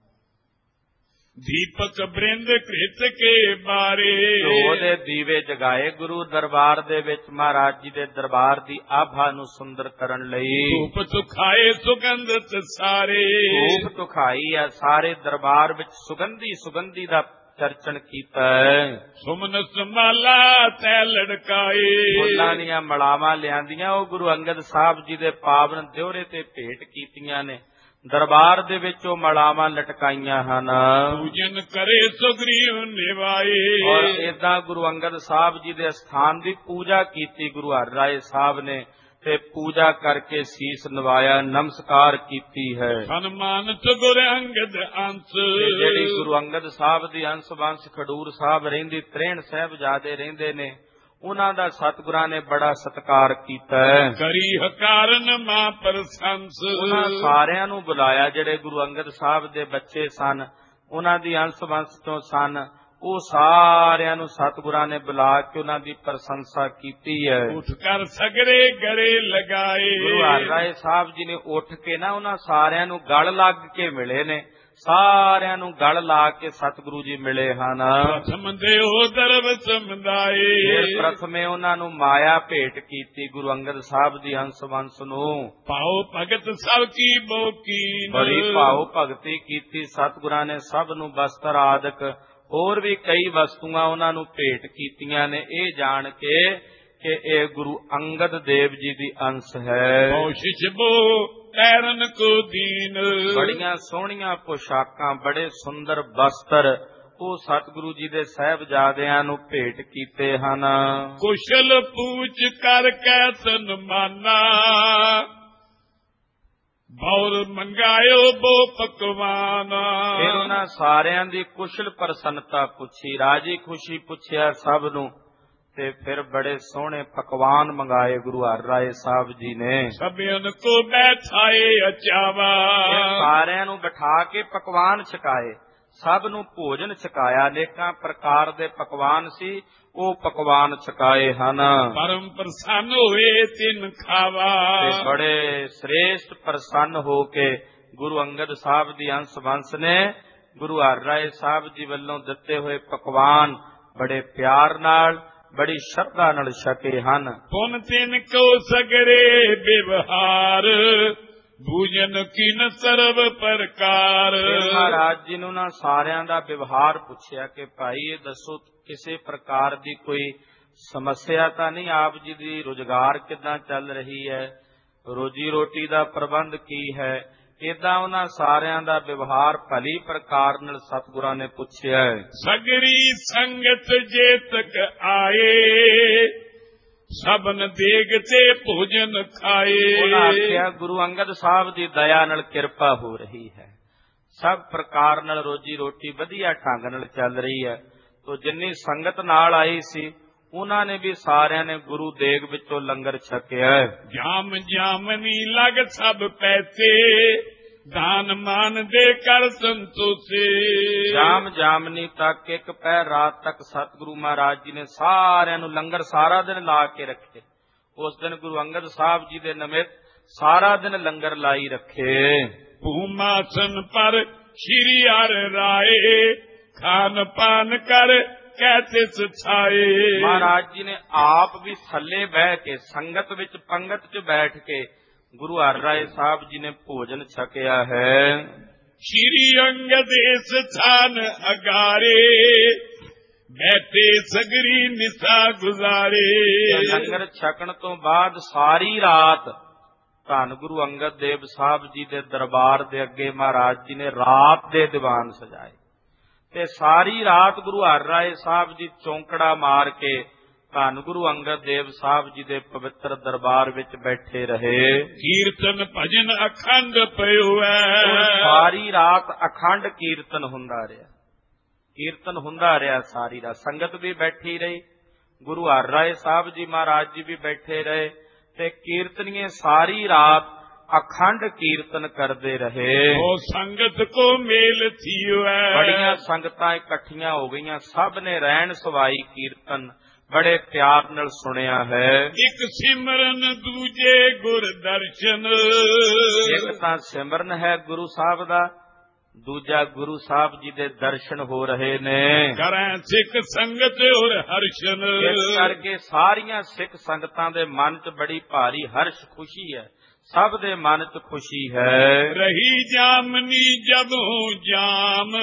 ਦੀਪਕ ਬ੍ਰਿੰਦ ਕ੍ਰਿਤ ਕੇ ਬਾਰੇ। ਉਹਦੇ ਦੀਵੇ ਜਗਾਏ ਗੁਰੂ ਦਰਬਾਰ ਦੇ ਵਿੱਚ ਮਹਾਰਾਜ ਜੀ ਦੇ ਦਰਬਾਰ ਦੀ ਆਭਾ ਨੂੰ ਸੁੰਦਰ ਕਰਨ ਲਈ। ਧੂਪ ਤੁਖਾਏ ਸੁਗੰਧਤ ਸਾਰੇ। ਧੂਪ ਤੁਖਾਈ ਹੈ ਸਾਰੇ ਦਰਬਾਰ ਵਿੱਚ ਸੁਗੰਧੀ ਸੁਗੰਧੀ ਦਾ ਚਰਚਨ ਕੀਤਾ ਹੈ। ਸੁਮਨ ਸੰਭਾਲਾ ਤੈ ਲੜਕਾਏ। ਫੁੱਲਾਂ ਦੀਆਂ ਮਲਾਵਾਂ ਲਿਆਂਦੀਆਂ ਉਹ ਗੁਰੂ ਅੰਗਦ ਸਾਹਿਬ ਜੀ ਦੇ ਪਾਵਨ ਦਿਉਰੇ ਤੇ ਭੇਟ ਕੀਤੀਆਂ ਨੇ। ਦਰਬਾਰ ਦੇ ਵਿੱਚ ਉਹ ਮਲਾਵਾਂ ਲਟਕਾਈਆਂ ਹਨ। ਪੂਜਨ ਕਰੇ ਸੁਗਰੀਵ ਨਿਵਾਏ। ਔਰ ਏਦਾਂ ਗੁਰੂ ਅੰਗਦ ਸਾਹਿਬ ਜੀ ਦੇ ਸਥਾਨ ਦੀ ਪੂਜਾ ਕੀਤੀ ਗੁਰੂ ਹਰਿ ਰਾਏ ਸਾਹਿਬ ਨੇ ਤੇ ਪੂਜਾ ਕਰਕੇ ਸੀਸ ਨਵਾਇਆ, ਨਮਸਕਾਰ ਕੀਤੀ ਹੈ। ਸਨਮਾਨਿਤ ਗੁਰੂ ਅੰਗਦ ਅੰਸ। ਜਿਹੜੀ ਗੁਰੂ ਅੰਗਦ ਸਾਹਿਬ ਦੀ ਅੰਸ ਵੰਸ਼ ਖਡੂਰ ਸਾਹਿਬ ਰਹਿੰਦੀ, ਤ੍ਰੇਹਣ ਸਾਹਿਬਜ਼ਾਦੇ ਰਹਿੰਦੇ ਨੇ, ਉਹਨਾਂ ਦਾ ਸਤਿਗੁਰਾਂ ਨੇ ਬੜਾ ਸਤਿਕਾਰ ਕੀਤਾ ਹੈ। ਕਰੀ ਹਕਾਰਨ ਮਾਂ ਪ੍ਰਸੰਸ। ਉਹਨਾਂ ਸਾਰਿਆਂ ਨੂੰ ਬੁਲਾਇਆ ਜਿਹੜੇ ਗੁਰੂ ਅੰਗਦ ਸਾਹਿਬ ਦੇ ਬੱਚੇ ਸਨ, ਉਹਨਾਂ ਦੀ ਅੰਸ ਵੰਸ਼ ਤੋਂ ਸਨ, ਉਹ ਸਾਰਿਆਂ ਨੂੰ ਸਤਿਗੁਰਾਂ ਨੇ ਬੁਲਾ ਕੇ ਉਹਨਾਂ ਦੀ ਪ੍ਰਸ਼ੰਸਾ ਕੀਤੀ ਹੈ। ਉੱਠ ਕਰ ਸਗਰੇ ਗਰੇ ਲਗਾਏ। ਗੁਰੂ ਹਰਿ ਰਾਏ ਸਾਹਿਬ ਜੀ ਨੇ ਉੱਠ ਕੇ ਨਾ ਉਹਨਾਂ ਸਾਰਿਆਂ ਨੂੰ ਗਲ ਲੱਗ ਕੇ ਮਿਲੇ ਨੇ, ਸਾਰਿਆਂ ਨੂੰ ਗਲ ਲਾ ਕੇ ਸਤਿਗੁਰੂ ਜੀ ਮਿਲੇ ਹਨ। ਪ੍ਰਥਮ ਦੇਉ ਦਰਬ ਸਮਦਾਏ। ਫਿਰ ਪ੍ਰਥਮੇ ਉਹਨਾਂ ਨੂੰ ਮਾਇਆ ਭੇਟ ਕੀਤੀ ਗੁਰੂ ਅੰਗਦ ਸਾਹਿਬ ਦੀ ਹੰਸ ਵੰਸ ਨੂੰ। ਪਾਉ ਭਗਤ ਸਭ ਕੀ ਬੋਕੀ। ਬੜੀ ਭਾਉ ਭਗਤੀ ਕੀਤੀ ਸਤਿਗੁਰਾਂ ਨੇ, ਸਭ ਨੂੰ ਬਸਤਰ ਆਦਿਕ ਹੋਰ ਵੀ ਕਈ ਵਸਤੂਆਂ ਉਹਨਾਂ ਨੂੰ ਭੇਟ ਕੀਤੀਆਂ ਨੇ, ਇਹ ਜਾਣ ਕੇ ਕਿ ਇਹ ਗੁਰੂ ਅੰਗਦ ਦੇਵ ਜੀ ਦੀ ਅੰਸ਼ ਹੈ। ਬਖਸ਼ਿਸ਼ ਬੋ ਤੈਰਨ ਕੋ ਦੀਨ, ਬੜੀਆਂ ਸੋਹਣੀਆਂ ਪੋਸ਼ਾਕਾਂ, ਬੜੇ ਸੁੰਦਰ ਬਸਤਰ ਉਹ ਸਤਿਗੁਰੂ ਜੀ ਦੇ ਸਾਹਿਬਜ਼ਾਦਿਆਂ ਨੂੰ ਭੇਟ ਕੀਤੇ ਹਨ। ਕੁਸ਼ਲ ਪੂਛ ਕਰ ਕੈ ਸਨਮਾਨਾ, ਬੌਰ ਮੰਗਾਇਓ ਬੋ ਪਕਵਾਨ। ਫਿਰ ਉਹਨਾਂ ਸਾਰਿਆਂ ਦੀ ਕੁਸ਼ਲ ਪ੍ਰਸੰਨਤਾ ਪੁੱਛੀ, ਰਾਜੀ ਖੁਸ਼ੀ ਪੁੱਛਿਆ ਸਭ ਨੂੰ, ਤੇ ਫਿਰ ਬੜੇ ਸੋਹਣੇ ਪਕਵਾਨ ਮੰਗਾਏ ਗੁਰੂ ਹਰਿ ਰਾਏ ਸਾਹਿਬ ਜੀ ਨੇ। ਸਭਿਆਂ ਕੋ ਬੈਠਾਏ ਅਚਾਵਾ, ਸਾਰਿਆਂ ਨੂੰ ਬਿਠਾ ਕੇ ਪਕਵਾਨ ਛਕਾਏ, ਸਭ ਨੂੰ ਭੋਜਨ ਛਕਾਇਆ। ਅਨੇਕਾਂ ਪ੍ਰਕਾਰ ਦੇ ਪਕਵਾਨ ਸੀ, ਉਹ ਪਕਵਾਨ ਛਕਾਏ ਹਨ। ਪਰਮ ਪ੍ਰਸੰਨ ਹੋਏ ਤਿਨ ਖਾਵਾ, ਤੇ ਬੜੇ ਸ੍ਰੇਸ਼ਟ ਪ੍ਰਸੰਨ ਹੋ ਕੇ ਗੁਰੂ ਅੰਗਦ ਸਾਹਿਬ ਦੀ ਅੰਸ਼ ਵੰਸ਼ ਨੇ ਗੁਰੂ ਹਰਿ ਰਾਏ ਸਾਹਿਬ ਜੀ ਵੱਲੋਂ ਦਿੱਤੇ ਹੋਏ ਪਕਵਾਨ ਬੜੇ ਪਿਆਰ ਨਾਲ, ਬੜੀ ਸ਼ਰਧਾ ਨਾਲ ਛਕੇ ਹਨ। ਪੁਨ ਤਿਨ ਕੋ ਸਗਰੇ ਵਿਵਹਾਰ, ਭੋਜਨ ਕੀਨ ਸਰਬ ਪ੍ਰਕਾਰ। ਮਹਾਰਾਜ ਜੀ ਨੂੰ ਨਾ ਸਾਰਿਆਂ ਦਾ ਵਿਵਹਾਰ ਪੁੱਛਿਆ ਕਿ ਭਾਈ ਇਹ ਦੱਸੋ ਕਿਸੇ ਪ੍ਰਕਾਰ ਦੀ ਕੋਈ ਸਮੱਸਿਆ ਤਾਂ ਨਹੀਂ, ਆਪ ਜੀ ਦੀ ਰੁਜ਼ਗਾਰ ਕਿੱਦਾਂ ਚੱਲ ਰਹੀ ਹੈ, ਰੋਜੀ ਰੋਟੀ ਦਾ ਪ੍ਰਬੰਧ ਕੀ ਹੈ। ਏਦਾਂ ਉਹਨਾਂ ਸਾਰਿਆਂ ਦਾ ਵਿਵਹਾਰ ਭਲੀ ਪ੍ਰਕਾਰ ਨਾਲ ਸਤਿਗੁਰਾਂ ਨੇ ਪੁੱਛਿਆ। ਸਗਰੀ ਸੰਗਤ ਜੇ ਤਕ ਆਏ, ਸਭਨ ਦੇਗ ਤੇ ਭੋਜਨ ਖਾਏ। ਉਹਨਾਂ ਆਖਿਆ ਗੁਰੂ ਅੰਗਦ ਸਾਹਿਬ ਦੀ ਦਇਆ ਨਾਲ ਕਿਰਪਾ ਹੋ ਰਹੀ ਹੈ, ਸਭ ਪ੍ਰਕਾਰ ਨਾਲ ਰੋਜੀ ਰੋਟੀ ਵਧੀਆ ਢੰਗ ਨਾਲ ਚੱਲ ਰਹੀ ਹੈ। ਤੋ ਜਿੰਨੀ ਸੰਗਤ ਨਾਲ ਆਈ ਸੀ ਉਹਨਾਂ ਨੇ ਵੀ ਸਾਰਿਆਂ ਨੇ ਗੁਰੂ ਦੇਗ ਵਿੱਚੋਂ ਲੰਗਰ ਛਕਿਆ। ਜਾਮ ਜਾਮਨੀ ਲਗ ਸਭ ਪੈਸੇ, ਦਾਨ ਮਾਨ ਦੇ ਕਰ ਸੰਤੋਸ਼ੇ। ਜਾਮ ਜਾਮਨੀ ਤੱਕ ਇੱਕ ਪਹਿਰ ਰਾਤ ਤੱਕ ਸਤਿਗੁਰੂ ਮਹਾਰਾਜ ਜੀ ਨੇ ਸਾਰਿਆਂ ਨੂੰ ਲੰਗਰ ਸਾਰਾ ਦਿਨ ਲਾ ਕੇ ਰੱਖੇ। ਉਸ ਦਿਨ ਗੁਰੂ ਅੰਗਦ ਸਾਹਿਬ ਜੀ ਦੇ ਨਿਮਿਤ ਸਾਰਾ ਦਿਨ ਲੰਗਰ ਲਾਈ ਰੱਖੇ। ਭੂਮਾਸਨ ਪਰ ਸ਼੍ਰੀ ਹਰਿ ਰਾਏ, ਖਾਨ ਪਾਨ ਕਰ ਕੈਸੇ ਸਛਾਏ। ਮਹਾਰਾਜ ਜੀ ਨੇ ਆਪ ਵੀ ਥੱਲੇ ਬਹਿ ਕੇ ਸੰਗਤ ਵਿੱਚ ਪੰਗਤ 'ਚ ਬੈਠ ਕੇ ਗੁਰੂ ਹਰਿ ਰਾਏ ਸਾਹਿਬ ਜੀ ਨੇ ਭੋਜਨ ਛਕਿਆ ਹੈ। ਸ਼੍ਰੀ ਅੰਗਦ ਸਥਾਨ ਅਗਾਰੇ, ਬੈਠੇ ਸਗਰੀ ਨਿਸਾ ਗੁਜ਼ਾਰੇ। ਲੰਗਰ ਛਕਣ ਤੋਂ ਬਾਅਦ ਸਾਰੀ ਰਾਤ ਧੰਨ ਗੁਰੂ ਅੰਗਦ ਦੇਵ ਸਾਹਿਬ ਜੀ ਦੇ ਦਰਬਾਰ ਦੇ ਅੱਗੇ ਮਹਾਰਾਜ ਜੀ ਨੇ ਰਾਤ ਦੇ ਦੀਵਾਨ ਸਜਾਏ, ਤੇ ਸਾਰੀ ਰਾਤ ਗੁਰੂ ਹਰਿ ਰਾਏ ਸਾਹਿਬ ਜੀ ਚੌਂਕੜਾ ਮਾਰ ਕੇ ਧੰਨ ਗੁਰੂ ਅੰਗਦ ਦੇਵ ਸਾਹਿਬ ਜੀ ਦੇ ਪਵਿੱਤਰ ਦਰਬਾਰ ਵਿੱਚ ਬੈਠੇ ਰਹੇ। ਕੀਰਤਨ ਭਜਨ ਅਖੰਡ ਪਇਓ ਹੈ, ਸਾਰੀ ਰਾਤ ਅਖੰਡ ਕੀਰਤਨ ਹੁੰਦਾ ਰਿਹਾ, ਕੀਰਤਨ ਹੁੰਦਾ ਰਿਹਾ ਸਾਰੀ ਰਾਤ। ਸੰਗਤ ਵੀ ਬੈਠੀ ਰਹੀ, ਗੁਰੂ ਹਰਿ ਰਾਏ ਸਾਹਿਬ ਜੀ ਮਹਾਰਾਜ ਜੀ ਵੀ ਬੈਠੇ ਰਹੇ, ਤੇ ਕੀਰਤਨੀਏ ਸਾਰੀ ਰਾਤ ਅਖੰਡ ਕੀਰਤਨ ਕਰਦੇ ਰਹੇ। ਉਹ ਸੰਗਤ ਕੋ ਮੇਲ ਥੀਓ ਹੈ, ਬੜੀਆਂ ਸੰਗਤਾਂ ਇਕੱਠੀਆਂ ਹੋ ਗਈਆਂ, ਸਭ ਨੇ ਰਹਿਣ ਸਵਾਈ ਕੀਰਤਨ ਬੜੇ ਪਿਆਰ ਨਾਲ ਸੁਣਿਆ ਹੈ। ਇੱਕ ਸਿਮਰਨ ਦੂਜੇ ਗੁਰ ਦਰਸ਼ਨ, ਇੱਕ ਤਾਂ ਸਿਮਰਨ ਹੈ ਗੁਰੂ ਸਾਹਿਬ ਦਾ, ਦੂਜਾ ਗੁਰੂ ਸਾਹਿਬ ਜੀ ਦੇ ਦਰਸ਼ਨ ਹੋ ਰਹੇ ਨੇ। ਕਰਾਂ ਸਿੱਖ ਸੰਗਤ ਔਰ ਹਰਸ਼ਨ, ਇਸ ਕਰਕੇ ਸਾਰੀਆਂ ਸਿੱਖ ਸੰਗਤਾਂ ਦੇ ਮਨ 'ਚ ਬੜੀ ਭਾਰੀ ਹਰਸ਼ ਖੁਸ਼ੀ ਹੈ, ਸਭ ਦੇ ਮਨ 'ਚ ਖੁਸ਼ੀ ਹੈ। ਰਹੀ ਜਾਮਨੀ ਜਬੋਂ ਜਾਮ,